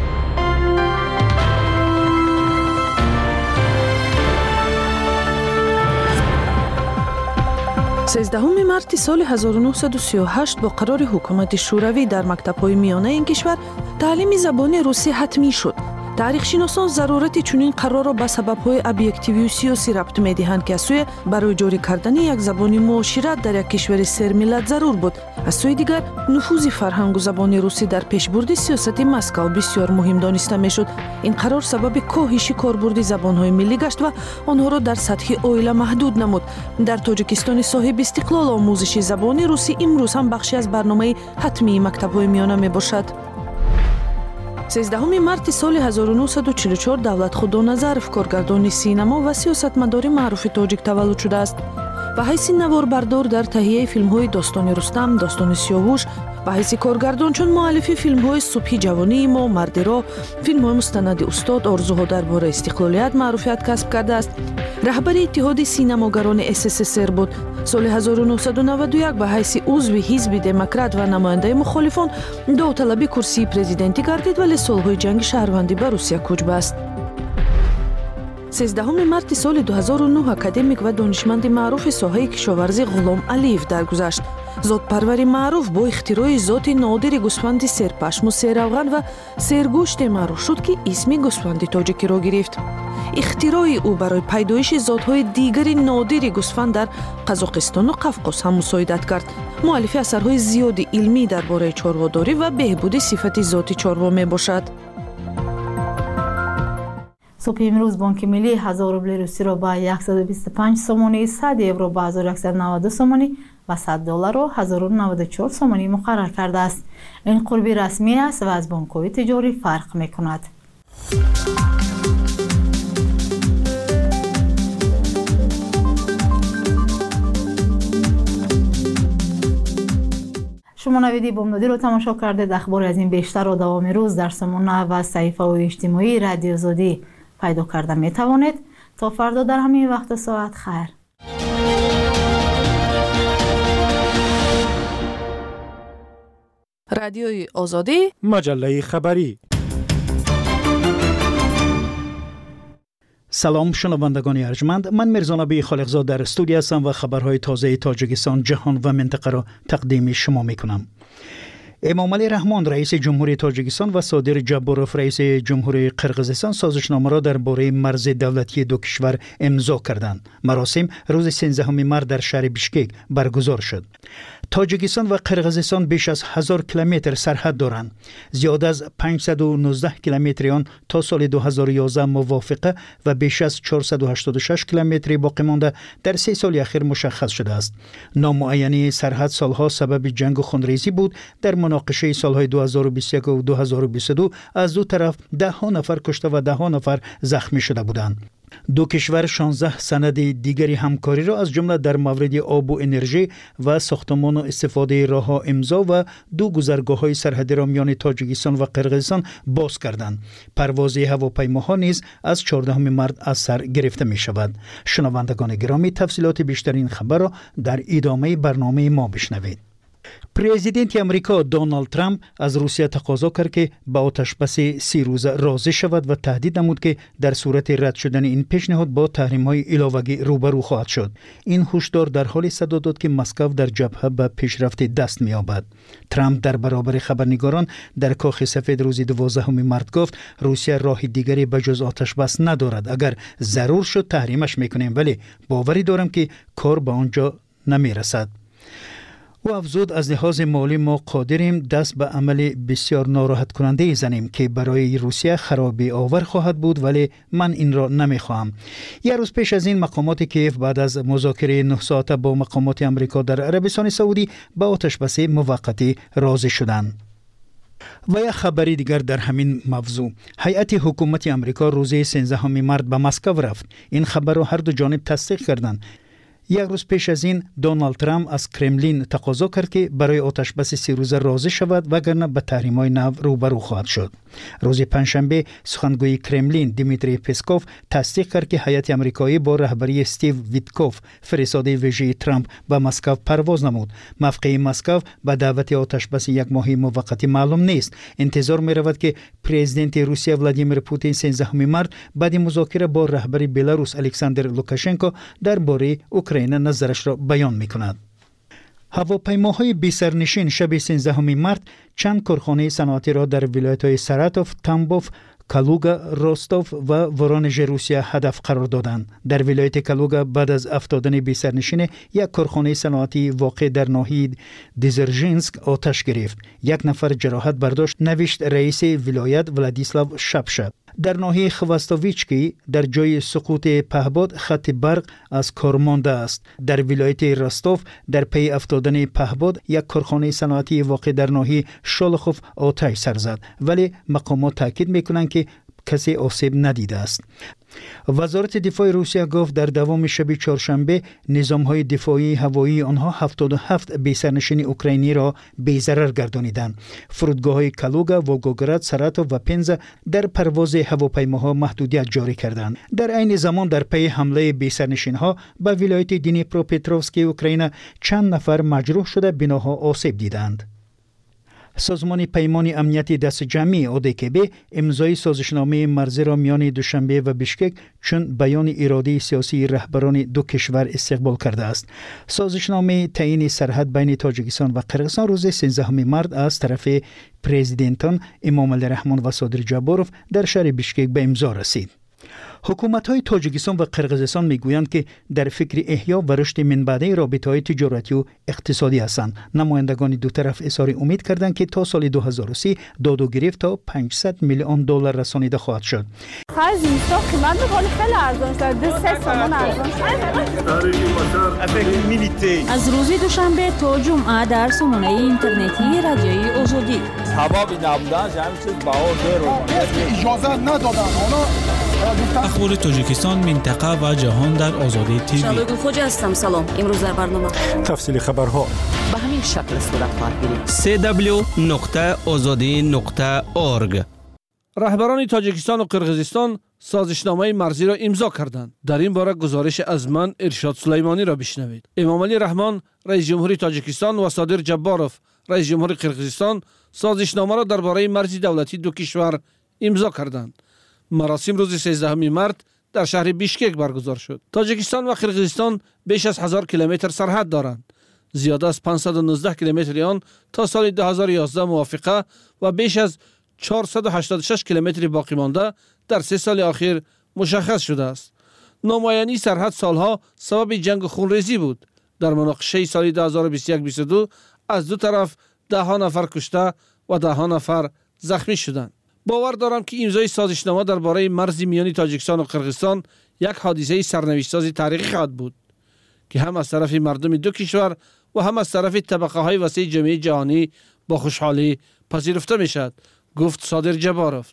сезддаҳуми марти соли ҳазору нуҳсаду сию و ҳашт бо қарори ҳукумати шӯравӣ дар мактабҳои миёнаи ин кишвар таълими забони русӣ ҳатмӣ шуд. таърихшиносон зарурати чунин қарорро ба сабабҳои объективию сиёсӣ рабт медиҳанд ки аз сӯе барои ҷорӣ кардани як забони муошират дар як кишвари сермиллат зарур буд. аз сӯи дигар нуфузи фарҳангу забони русӣ дар пешбурди сиёсати Москав бисёр муҳим дониста мешуд. ин қарор сабаби коҳиши корбурди забонҳои миллӣ гашт ва онҳоро дар сатҳи оила маҳдуд намуд. дар тоҷикистони соҳиби истиқлол омӯзиши забони русӣ имрӯз ҳам бахше аз барномаи ҳатмии мактабҳои миёна мебошад. сезддаҳуми марти соли ҳазору нуҳсаду чилу чор Давлатхудо Назаров, коргардони синамо ва сиёсатмадори маъруфи тоҷик таваллуд шудааст. ба ҳайси наворбардор дар таҳияи филмҳои Достони Рустам, Достони Сиёҳуш, ба ҳайси коргардон чун муаллифи филмҳои Субҳи ҷавонии мо, Мардиро, филмҳои мустанади Устод, Орзуҳо дар бораи истиқлолият маъруфият касб кардааст. раҳбари иттиҳоди синамогарони эс эс эс эр буд. соли ҳазору нуҳсаду наваду як ба ҳайси узви ҳизби демократ ва намояндаи мухолифон довталаби курсии президентӣ гардид, вале солҳои ҷанги шаҳрвандӣ ба Русия кӯч баст. سیزدهم مارت سال دو هزار و نه اکادمیک و دانشمند معروف ساحه کشاورزی غلام علیف درگذشت. ذات‌پروری معروف با اختراع ذات نادر گوسفند سرپشم و سرافغان و سرگوشت معروف شد که اسم گوسفند تاجیکی را گرفت. اختراع او برای پیدایش ذات‌های دیگر نادر گوسفند در قزاقستان و قفقاز هم مساعدت کرد. مؤلف اثرهای زیاد علمی درباره چارواداری و بهبود صفت ذات چاروا میباشد. صبح امروز بانک ملی هزار روبل روسی را با صد و بیست و پنج سومانی، صد یورو با هزار و صد و نود و دو سومانی و صد دلار را هزار و نود و چهار سومانی مقرر کرده است. این قربی رسمی است و از بانک‌های تجاری فرق می‌کند. شما نویدی بامدادی رو تماشا کرده. اخبار از این بیشتر و دوام روز در سامانه و صحیفه و اجتماعی رادیو آزادی پیدا کرده می توانید. تا فردا در همین وقت ساعت خیر. رادیوی آزادی، مجله خبری. سلام شنوندگان ارجمند، من میرزانبی خالقزاد در استودیو هستم و خبرهای تازه تاجیکستان، جهان و منطقه را تقدیم شما میکنم. امامعلی رحمان رئیس جمهوری تاجیکستان و صادر جباروف رئیس جمهوری قرقیزستان سازشنامه را درباره مرز دولتی دو کشور امضا کردند. مراسم روز سیزدهم مارس در شهر بیشکک برگزار شد. تاجیکستان و قرقیزستان بیش از هزار کیلومتر سرحد دارند. زیاد از پانصد و نوزده کیلومتر آن تا سال دو هزار و یازده موافقه و بیش از چهارصد و هشتاد و شش کیلومتر باقی مانده در سه سال اخیر مشخص شده است. نامعینی سرحد سالها سبب جنگ و خونریزی بود. در مناقشه سالهای دو هزار و بیست و یک و دو هزار و بیست و دو از دو طرف ده ها نفر کشته و ده ها نفر زخمی شده بودند. دو کشور شانزده سند دیگری همکاری را از جمله در مورد آب و انرژی و ساختمان و استفاده راه‌ها امضا و دو گذرگاه‌های سرحدی را میان تاجیکستان و قرقیزستان باز کردند. پرواز هواپیماها نیز از چهاردهم مارس از سر گرفته می شود. شنوندگان گرامی، تفصیلات بیشتر این خبر را در ادامه برنامه ما بشنوید. پرزیدنت امریکا دونالد ترامپ از روسیه تقاضا کرد که به آتشبس سی روزه راضی شود و تهدید نمود که در صورت رد شدن این پیشنهاد با تحریم‌های علاوه‌ای روبرو خواهد شد. این هشدار در حالی صدا داد که مسکو در جبهه به پیشرفت دست می‌یابد. ترامپ در برابر خبرنگاران در کاخ سفید روز دوازدهم مارس گفت روسیه راه دیگری به جز آتشبس ندارد. اگر ضرور شد تحریمش می‌کنیم، ولی باوری دارم که کار به آنجا نمی‌رسد. و افزود از لحاظ مالی ما قادریم دست به عمل بسیار ناراحت کننده زنیم که برای روسیه خرابی آور خواهد بود، ولی من این را نمیخواهم. یک روز پیش از این مقامات کیف بعد از مذاکره نه ساعته با مقامات امریکا در عربستان سعودی به آتشبس موقتی راضی شدند. و یک خبری دیگر در همین موضوع، هیئت حکومت امریکا روز سیزدهم مارس به مسکو رفت. این خبر را هر دو جانب تصدیق کردند. یک روز پیش از این دونالد ترامپ از کرملین تقاضا کرد که برای آتشبس سی روزه راضی شود وگرنه به تحریم‌های نو روبرو خواهد شد. روز پنجشنبه سخنگوی کرملین دیمیتری پسکوف تصدیق کرد که هیئت آمریکایی با رهبری استیو ویتکوف فرستاده ویژه ترامپ به مسکو پرواز نمود. موقع مسکو به دعوت آتشبس یک ماهی موقتی معلوم نیست. انتظار می رود که پرزیدنت روسیه ولادیمیر پوتین سیزدهم مارس بعد مذاکره با رهبر بلاروس الکساندر لوکاشنکو درباره اوکراین نظرش را بیان می کند. هواپیماهای بی سرنشین شب سیزدهم مارس چند کارخانه صنعتی را در ولایت‌های ساراتوف، تامبوف، کالوگا، روستوف و ورونژ روسیه هدف قرار دادند. در ولایت کالوگا بعد از افتادن بی سرنشین یک کارخانه صنعتی واقع در ناحیه دیزرژینسک آتش گرفت. یک نفر جراحت برداشت، نوشت رئیس ولایت ولادیسلاو شپشه. در ناحیه خواستوویچکی در جای سقوط پهباد خط برق از کار مانده است. در ولایت راستوف در پی افتادن پهباد یک کارخانه صنعتی واقع در ناحیه شولخوف آتش سر زد، ولی مقامات تاکید میکنند که کسی آسیب ندیده است. وزارت دفاع روسیه گفت در دوام شب چهارشنبه نظام‌های دفاعی هوایی آنها هفتاد و هفت بی‌سرنشین اوکراینی را بی‌ضرر گردانیدند. فرودگاه‌های کالوگا، ولگوگراد، ساراتوف و پنزا در پرواز هواپیماها محدودیت جاری کردند. در عین زمان در پی حمله بی‌سرنشین‌ها به ولایت دنیپروپتروفسک اوکراین چند نفر مجروح شده بناها آسیب دیدند. سازمان پیمان امنیت دست جمعی اودکب امضای سازشنامه مرزی را میان دوشنبه و بشکک چون بیان اراده سیاسی رهبران دو کشور استقبال کرده است. سازشنامه تعیین سرحد بین تاجیکستان و قرقیزستان روز سیزدهم مارس از طرف پرزیدنتان امام علی رحمان و صادر جباروف در شهر بشکک به امضا رسید. حکومت‌های تاجیکستان و قرقیزستان میگویند که در فکر احیا و رشد من بعده رابطه‌های تجارتی و اقتصادی هستند. نمایندگان دو طرف اظهار امید کردند که تا سال دو هزار و سی داد و گرفت تا پانصد میلیون دلار رسانیده خواهد شد. خرج اینستا قیمت می‌کنه خیلی ارزان شد. دو سه تومان ارزان شد. از روز دوشنبه تا جمعه در سامانه اینترنتی رادیوی آزادی. هوا بی نبودنش همین چیز بهار دیر اجازه ندادن. اخبار تاجیکستان، منطقه و جهان در آزادی تیوی. شالوی خوج هستم. سلام. امروز در برنامه تفصیل خبرها به همین شکل صورت خواهد گرفت. سی دبلیو نقطه آزادی نقطه اورگ. رهبران تاجیکستان و قرقیزستان سازشنامه مرزی را امضا کردند. در این باره گزارش از من ارشاد سلیمانی را بشنوید. امام علی رحمان رئیس جمهوری تاجیکستان و صادر جباروف رئیس جمهوری قرقیزستان سازشنامه را درباره مرز دولتی دو کشور امضا کردند. مراسم روز سیزدهم مارس در شهر بیشکک برگزار شد. تاجیکستان و قرقیزستان بیش از هزار کیلومتر سرحد دارند. زیاده از پانصد و نوزده کیلومتر آن تا سال دو هزار و یازده موافقه و بیش از چهارصد و هشتاد و شش کیلومتر باقی مانده در سه سال اخیر مشخص شده است. نامعینی سرحد سالها سبب جنگ و خونریزی بود. در مناقشه سال دو هزار و بیست و یک بیست و دو از دو طرف ده ها نفر کشته و ده ها نفر زخمی شدند. باور دارم که امضای سازشنامه درباره مرز میانی تاجیکستان و قرقیزستان یک حادثه سرنوشت سازی تاریخی خواهد بود که هم از طرف مردم دو کشور و هم از طرف طبقه های وسیع جامعه جهانی با خوشحالی پذیرفته می شود، گفت صادر جباروف.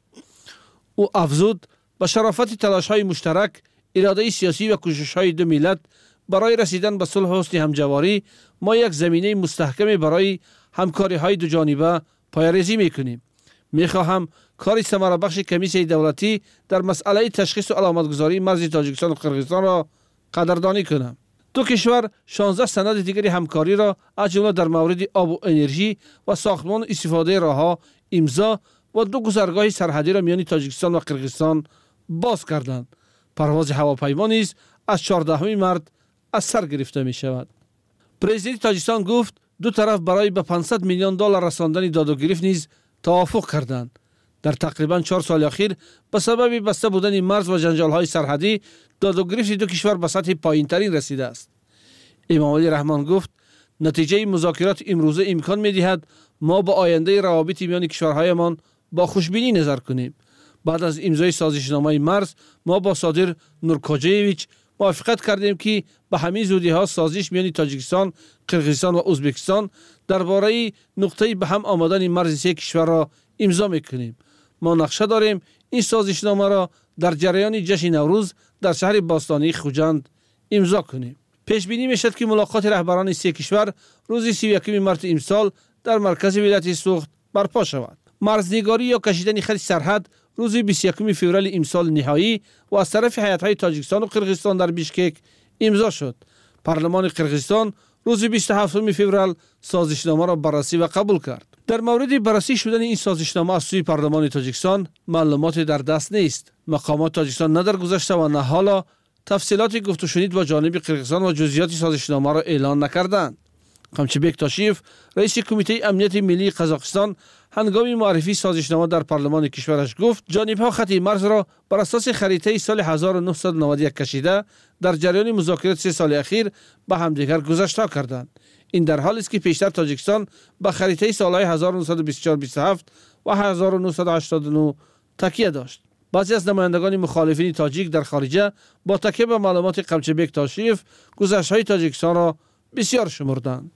او افزود با شرافت تلاش های مشترک، اراده سیاسی و کوشش های دو ملت برای رسیدن به صلح و حسن همجواری ما یک زمینه مستحکم برای همکاری های دو جانبه پایه‌ریزی میکنیم. میخواهم کار ثمره بخش کمیسیون دولتی در مسئله تشخیص و علامتگذاری مرز تاجیکستان و قرقیزستان را قدردانی کنم. دو کشور شانزده سند دیگری همکاری را از جمله در مورد آب و انرژی و ساختمان استفاده راهها امضا و دو گذرگاه سرحدی را میان تاجیکستان و قرقیزستان باز کردند. پرواز هواپیما نیز از چهاردهم مارس از سر گرفته می شود. پرزیدنت تاجیکستان گفت دو طرف برای به پانصد میلیون دلار رساندن داد و گرفت نیز توافق کردند. در تقریبا چهار سال اخیر به سبب بسته بودن مرز و جنجال‌های سرحدی داد و گرفت دو کشور به سطح پایین‌ترین رسیده است. امام علی رحمان گفت نتیجه مذاکرات امروزه امکان می‌دهد ما با آینده روابط میان کشورهایمان با خوشبینی نظر کنیم. بعد از امضای سازشنامه مرز ما با صادر نورکوجیویچ موافقت کردیم که به همین زودی‌ها سازش میان تاجیکستان، قرقیزستان و ازبکستان درباره نقطه به هم آمدن مرز سه کشور را امضا می‌کنیم. ما نقشه داریم این سازشنامه را در جریان جشن نوروز در شهر باستانی خوجند امضا کنیم. پیش بینی میشد که ملاقات رهبران سه کشور روز سی و یکم مارس امسال در مرکز ولایت سوخت برپا شود. مرزنگاری یا کشیدن خط سرحد روز بیست و یکم فوریه امسال نهایی و از طرف هیئت‌های تاجیکستان و قرقیزستان در بیشکک امضا شد. پارلمان قرقیزستان روز بیست و هفتم فوریه سازشنامه را بررسی و قبول کرد. در مورد بررسی شدن این سازشنامه از سوی پارلمان تاجیکستان معلومات در دست نیست. مقامات تاجیکستان نه در گذشته و نه حالا تفصیلات گفت و شنید با جانب قرقیزستان و جزئیات سازشنامه را اعلان نکردند. قمچبک تاشیف رئیس کمیته امنیت ملی قزاقستان هنگام معرفی سازشنامه در پارلمان کشورش گفت جانب‌ها خط مرز را بر اساس خریطه سال هزار و نهصد و نود و یک کشیده در جریان مذاکرات سه سال اخیر به همدیگر گذشته کردند. این در حالی است که پیشتر تاجیکستان به خریطه سالهای هزار و نهصد و بیست و چهار بیست و هفت و هزار و نهصد و هشتاد و نه تکیه داشت. بعضی از نمایندگان مخالفین تاجیک در خارجه با تکیه به معلومات قمچبک تاشیف گذشته‌های تاجیکستان را بسیار شمردند.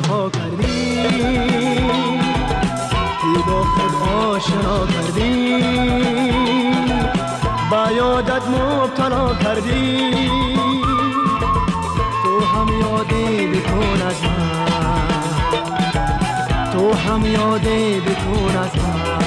جفا کردی ای با خود آشنا کردی با یادت مبتلا کردی تو هم یادی بکن از من تو هم یادی بکن از من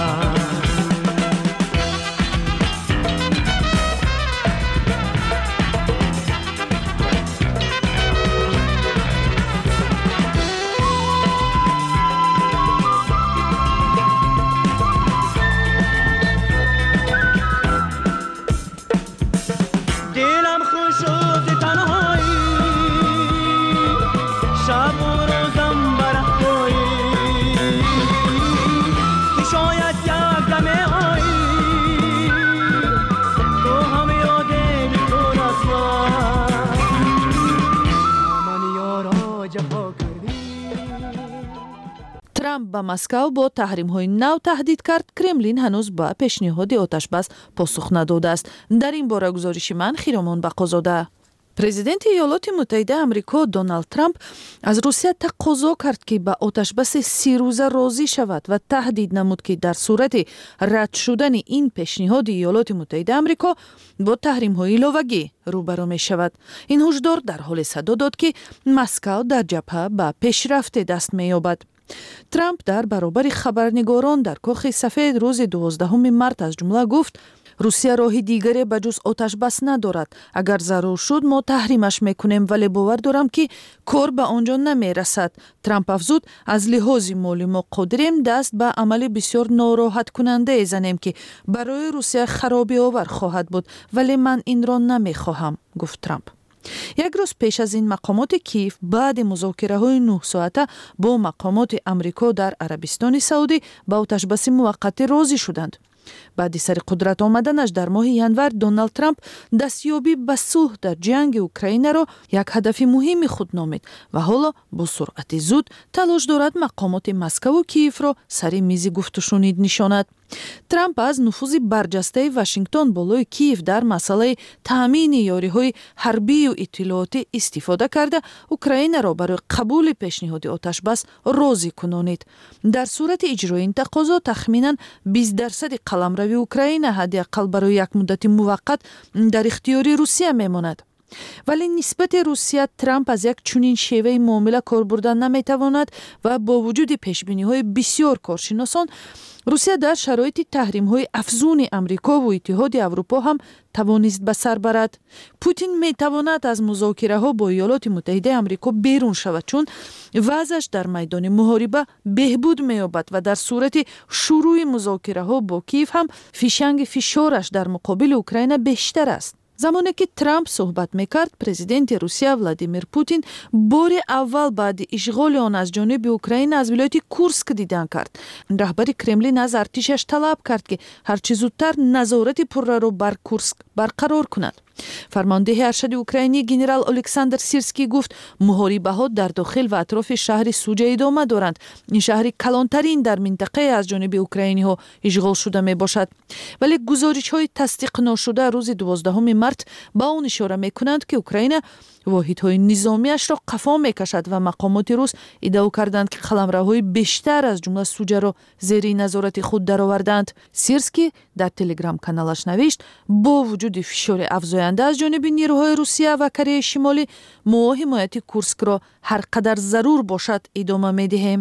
ترامپ ба Москав бо таҳримҳои нав таҳдид кард. Кремлин ҳанӯз ба пешниҳоди оташбас посух надодааст. Дар ин бора гузориши ман Хиромон Бақозода. Президенти Иёлоти Муттаҳидаи Амрико Доналд Трамп аз Русия тақозо кард, ки ба оташбаси си рӯза розӣ шавад ва таҳдид намуд, ки дар сурати рад шудани ин пешниҳоди Иёлоти Муттаҳидаи Амрико бо таҳримҳои иловагӣ рӯбарӯ мешавад. Ин ҳушдор дар ҳоле садо дод, ки Москав дар ҷабҳа ба пешрафте даст меёбад. Трамп дар баробари хабарнигорон дар Кохи Сафед рӯзи дувоздаҳуми март аз ҷумла гуфт: Русия роҳи дигаре ба ҷуз оташбас надорад. Агар зарур шуд, мо таҳримаш мекунем, вале бовар дорам, ки кор ба он ҷо намерасад. Трамп афзуд: аз лиҳози молӣ мо қодирем даст ба амали бисёр нороҳаткунандае занем, ки барои Русия харобиовар хоҳад буд, вале ман инро намехоҳам, гуфт Трамп. Як рӯз пеш аз ин мақомоти Киев баъди музокираҳои нӯҳсоата бо мақомоти Амрико дар Арабистони Саудӣ ба оташбаси муваққатӣ розӣ шуданд. баъди сари қудрат омаданаш дар моҳи январ Доналд Трамп дастёбӣ ба сулҳ дар ҷанги Украинаро як ҳадафи муҳими худ номид ва ҳоло бо суръати зуд талош дорад мақомоти Москаву Киевро сари мизи гуфтушунид нишонад. Трамп аз нуфузи барҷастаи Вашингтон болои Киев дар масъалаи таъмини ёриҳои ҳарбию иттилоотӣ истифода карда, Украинаро барои қабули пешниҳоди оташбас розӣ кунонид. Дар сурати иҷрои ин тақозо тахминан бист дарсади қаламрави Украина ҳадди аққал барои як муддати муваққат дар ихтиёри Русия мемонад. вале нисбати Русия Трамп аз як чунин шеваи муомила кор бурдан наметавонад ва бо вуҷуди пешбиниҳои бисёр коршиносон Русия дар шароити таҳримҳои афзуни Амрикову Иттиҳоди Аврупо ҳам тавонист ба сар барад. Путин метавонад аз музокираҳо бо Иёлоти Муттаҳидаи Амрико берун шавад, чун вазъаш дар майдони муҳориба беҳбуд меёбад ва дар сурати шурӯи музокираҳо бо Киев ҳам фишанги фишораш дар муқобили Украина бештар аст. замоне ки Трамп суҳбат мекард, президенти Русия Владимир Путин бори аввал баъди ишғоли он аз ҷониби Украина аз вилояти Курск дидан кард. раҳбари Кремлин аз артишаш талаб кард, ки ҳарчи зудтар назорати пурраро бар Курск барқарор кунад. фармондеҳи аршади украинӣ генерал Александр Сирский гуфт: муҳорибаҳо дар дохил ва атрофи шаҳри Суҷа идома доранд. ин шаҳри калонтарин дар минтақае аз ҷониби украиниҳо ишғол шуда мебошад. вале гузоришҳои тасдиқношуда рӯзи дувоздаҳуми март ба он ишора мекунанд, ки Украина воҳидҳои низомиашро қафо мекашад ва мақомоти рус иддао карданд, ки қаламравҳои бештар аз ҷумла Суҷаро зери назорати худ дароварданд. Сирский дар телеграм-каналаш навишт: бо вуҷуди фишори афзоянда аз ҷониби нирӯҳои Русия ва Кореяи Шимолӣ мо ҳимояти Курскро ҳар қадар зарур бошад идома медиҳем.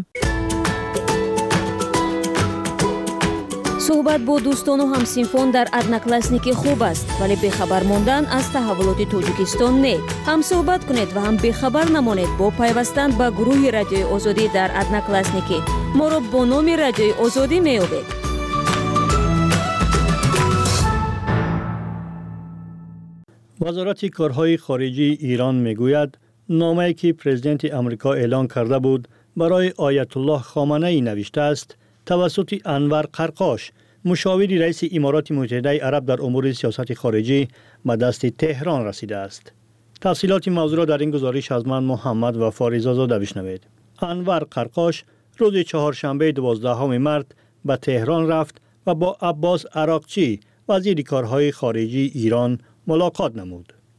суҳбат бо дӯстону ҳамсинфон дар Одноклассники хуб аст, вале бехабар мондан аз таҳаввулоти Тоҷикистон не. ҳам суҳбат кунед ва ҳам бехабар намонед бо пайвастан ба гурӯҳи Радиои Озодӣ дар Одноклассники. моро бо номи Радиои Озодӣ меёбед. вазорати корҳои хориҷии Ирон мегӯяд, номае ки президенти Амрико эълон карда буд барои Оятуллоҳ Хоманаӣ навиштааст, тавассути Анвар Қарқош, мушовири раиси Имороти Муттаҳидаи Араб дар умури сиёсати хориҷӣ, ба дасти Теҳрон расидааст. тафсилоти мавзӯъро дар ин гузориш аз ман Муҳаммад ва Форизозода бишнавед. Анвар Қарқош рӯзи чаҳоршанбеи дувоздаҳуми март ба Теҳрон рафт ва бо Аббос Ароқчӣ, вазири корҳои хориҷии Ирон, мулоқот намуд.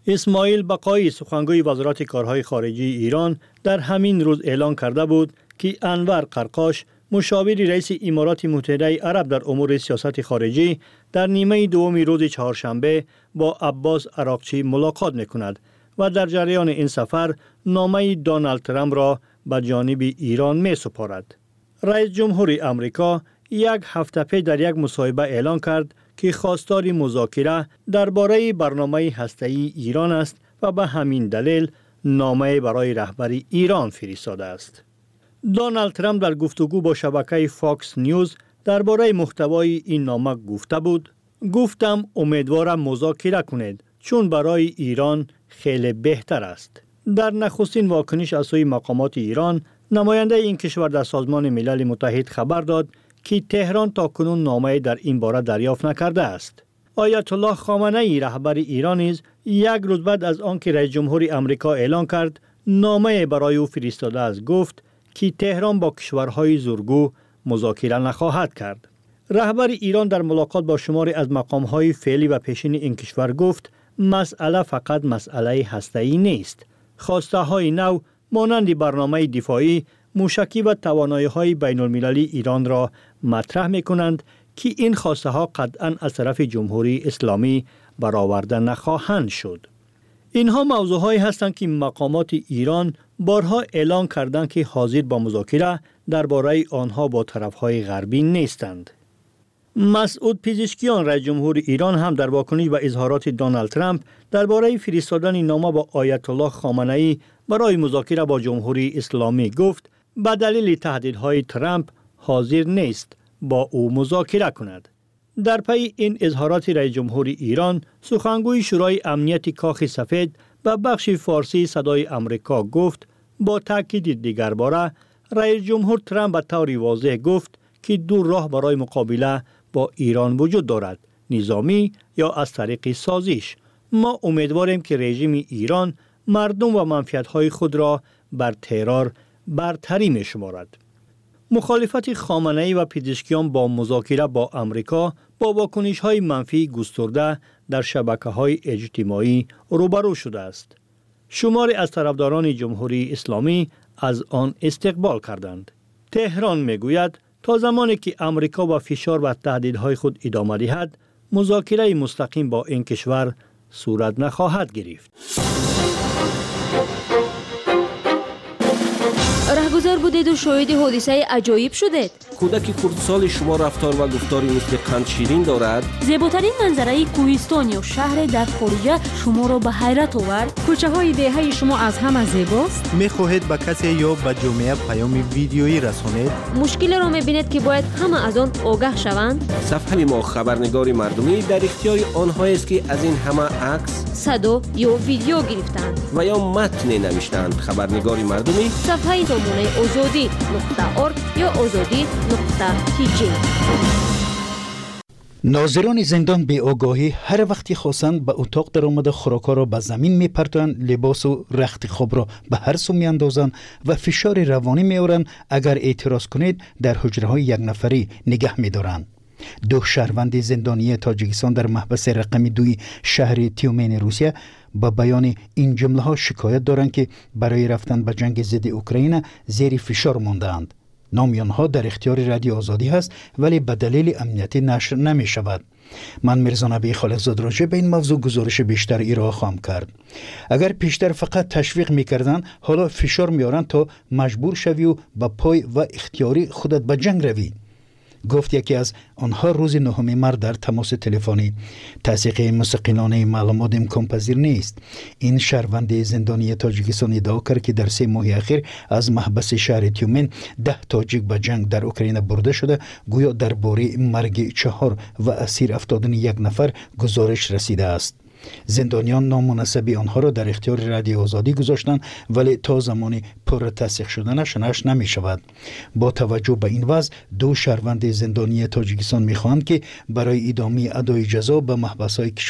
اسماعیل بقایی سخنگوی وزارت کارهای خارجی ایران در همین روز اعلان کرده بود که انور قرقاش مشاور رئیس امارات متحده عرب در امور سیاست خارجی در نیمه دوم روز چهارشنبه با عباس عراقچی ملاقات می‌کند و در جریان این سفر نامه دونالد ترامپ را به جانب ایران می‌سپارد. رئیس جمهور آمریکا یک هفته پیش در یک مصاحبه اعلان کرد که خواستار مذاکره درباره برنامه هسته‌ای ایران است و به همین دلیل نامه برای رهبر ایران فرستاده است. دونالد ترامپ در گفتگو با شبکه فاکس نیوز درباره محتوای این نامه گفته بود: گفتم امیدوارم مذاکره کنید چون برای ایران خیلی بهتر است. در نخستین واکنش از سوی مقامات ایران، نماینده این کشور در سازمان ملل متحد خبر داد که تهران تاکنون نامه در این باره دریافت نکرده است. آیت الله خامنه ای رهبر ایران نیز یک روز بعد از آنکه رئیس جمهور آمریکا اعلان کرد نامه برای او فرستاده است، گفت که تهران با کشورهای زورگو مذاکره نخواهد کرد. رهبر ایران در ملاقات با شماری از مقامهای فعلی و پیشین این کشور گفت مسئله فقط مسئله هسته‌ای نیست. خواسته های نو مانند برنامه دفاعی، موشکی و توانایی‌های بین‌المللی ایران را مطرح می‌کنند که این خواسته ها قطعاً از طرف جمهوری اسلامی برآورده نخواهند شد. اینها موضوعهایی هستند که مقامات ایران بارها اعلان کردند که حاضر با مذاکره درباره آنها با طرف‌های غربی نیستند. مسعود پزشکیان رئیس جمهور ایران هم در واکنش به اظهارات دونالد ترامپ درباره فرستادن نامه با آیت الله خامنه ای برای مذاکره با جمهوری اسلامی گفت به دلیل تهدیدهای ترامپ حاضر نیست با او مذاکره کند. در پی این اظهارات رئیس جمهور ایران، سخنگوی شورای امنیت کاخ سفید به بخش فارسی صدای آمریکا گفت با تاکید دیگر باره رئیس جمهور ترامپ به طور واضح گفت که دو راه برای مقابله با ایران وجود دارد: نظامی یا از طریق سازش. ما امیدواریم که رژیم ایران مردم و منفعت‌های خود را بر ترور برتری می‌شمارد. مخالفت خامنه‌ای و پزشکیان با مذاکره با آمریکا با واکنش‌های منفی گسترده در شبکه‌های اجتماعی روبرو شده است. شماری از طرفداران جمهوری اسلامی از آن استقبال کردند. تهران می‌گوید تا زمانی که آمریکا با فشار و تهدیدهای خود ادامه دهد، مذاکره مستقیم با این کشور صورت نخواهد گرفت. رهگذر بودید و شاهد حادثه عجایب شدید. کودک کردسال شما رفتار و گفتاری مثل قند شیرین دارد. زیباترین منظره کوهستان یا شهر در خارج شما را به حیرت آورد. کوچه های دهه شما از همه زیباست. می‌خواهید به کسی یا به جامعه پیام ویدیویی رسانید؟ مشکل را می‌بینید که باید همه از آن آگاه شوند. صفحه ما خبرنگار مردمی در اختیار آنهایی است که از این همه عکس، صدا یا ویدیو گرفتند و یا متن نوشتند. خبرنگار مردمی صفحه نمونه آزادی نقطه ارگ یا آزادی نقطه تی جی. ناظران زندان به آگاهی هر وقتی خواستند به اتاق در آمده خوراک‌ها را به زمین میپرتند، لباس و رخت خواب را به هر سو میاندازند و فشار روانی میآورند. اگر اعتراض کنید در حجره‌های یک نفری نگه می‌دارند. دو شهروند زندانی تاجیکستان در محبس رقم دوی شهر تیومن روسیه با بیان این جمله ها شکایت دارند که برای رفتن به جنگ ضد اوکراین زیر فشار مانده‌اند. نام آنها در اختیار رادیو آزادی است ولی به دلیل امنیتی نشر نمی شود. من میرزا نبی خالقزاد راجع به این موضوع گزارش بیشتر ارائه خواهم کرد. اگر پیشتر فقط تشویق میکردن، حالا فشار میارن تا مجبور شوی و با پای و اختیاری خودت به جنگ روی. گفت یکی از آنها روز نهم مارس در تماس تلفنی. تصدیق مستقلانه معلومات امکان پذیر نیست. این شهروند زندانی تاجیکستان ادعا کرد که در سه ماه اخیر از محبس شهر تیومن ده تاجیک به جنگ در اوکراین برده شده. گویا درباره مرگ چهار و اسیر افتادن یک نفر گزارش رسیده است. زندانیان نامناسب آنها را در اختیار رادیو آزادی گذاشتند ولی تا زمانی پر تصدیق شدنش نشر نمی شود. با توجه به این وضع دو شهروند زندانی تاجیکستان می خواهند که برای ادامه ادای جزا به محبس‌های کشور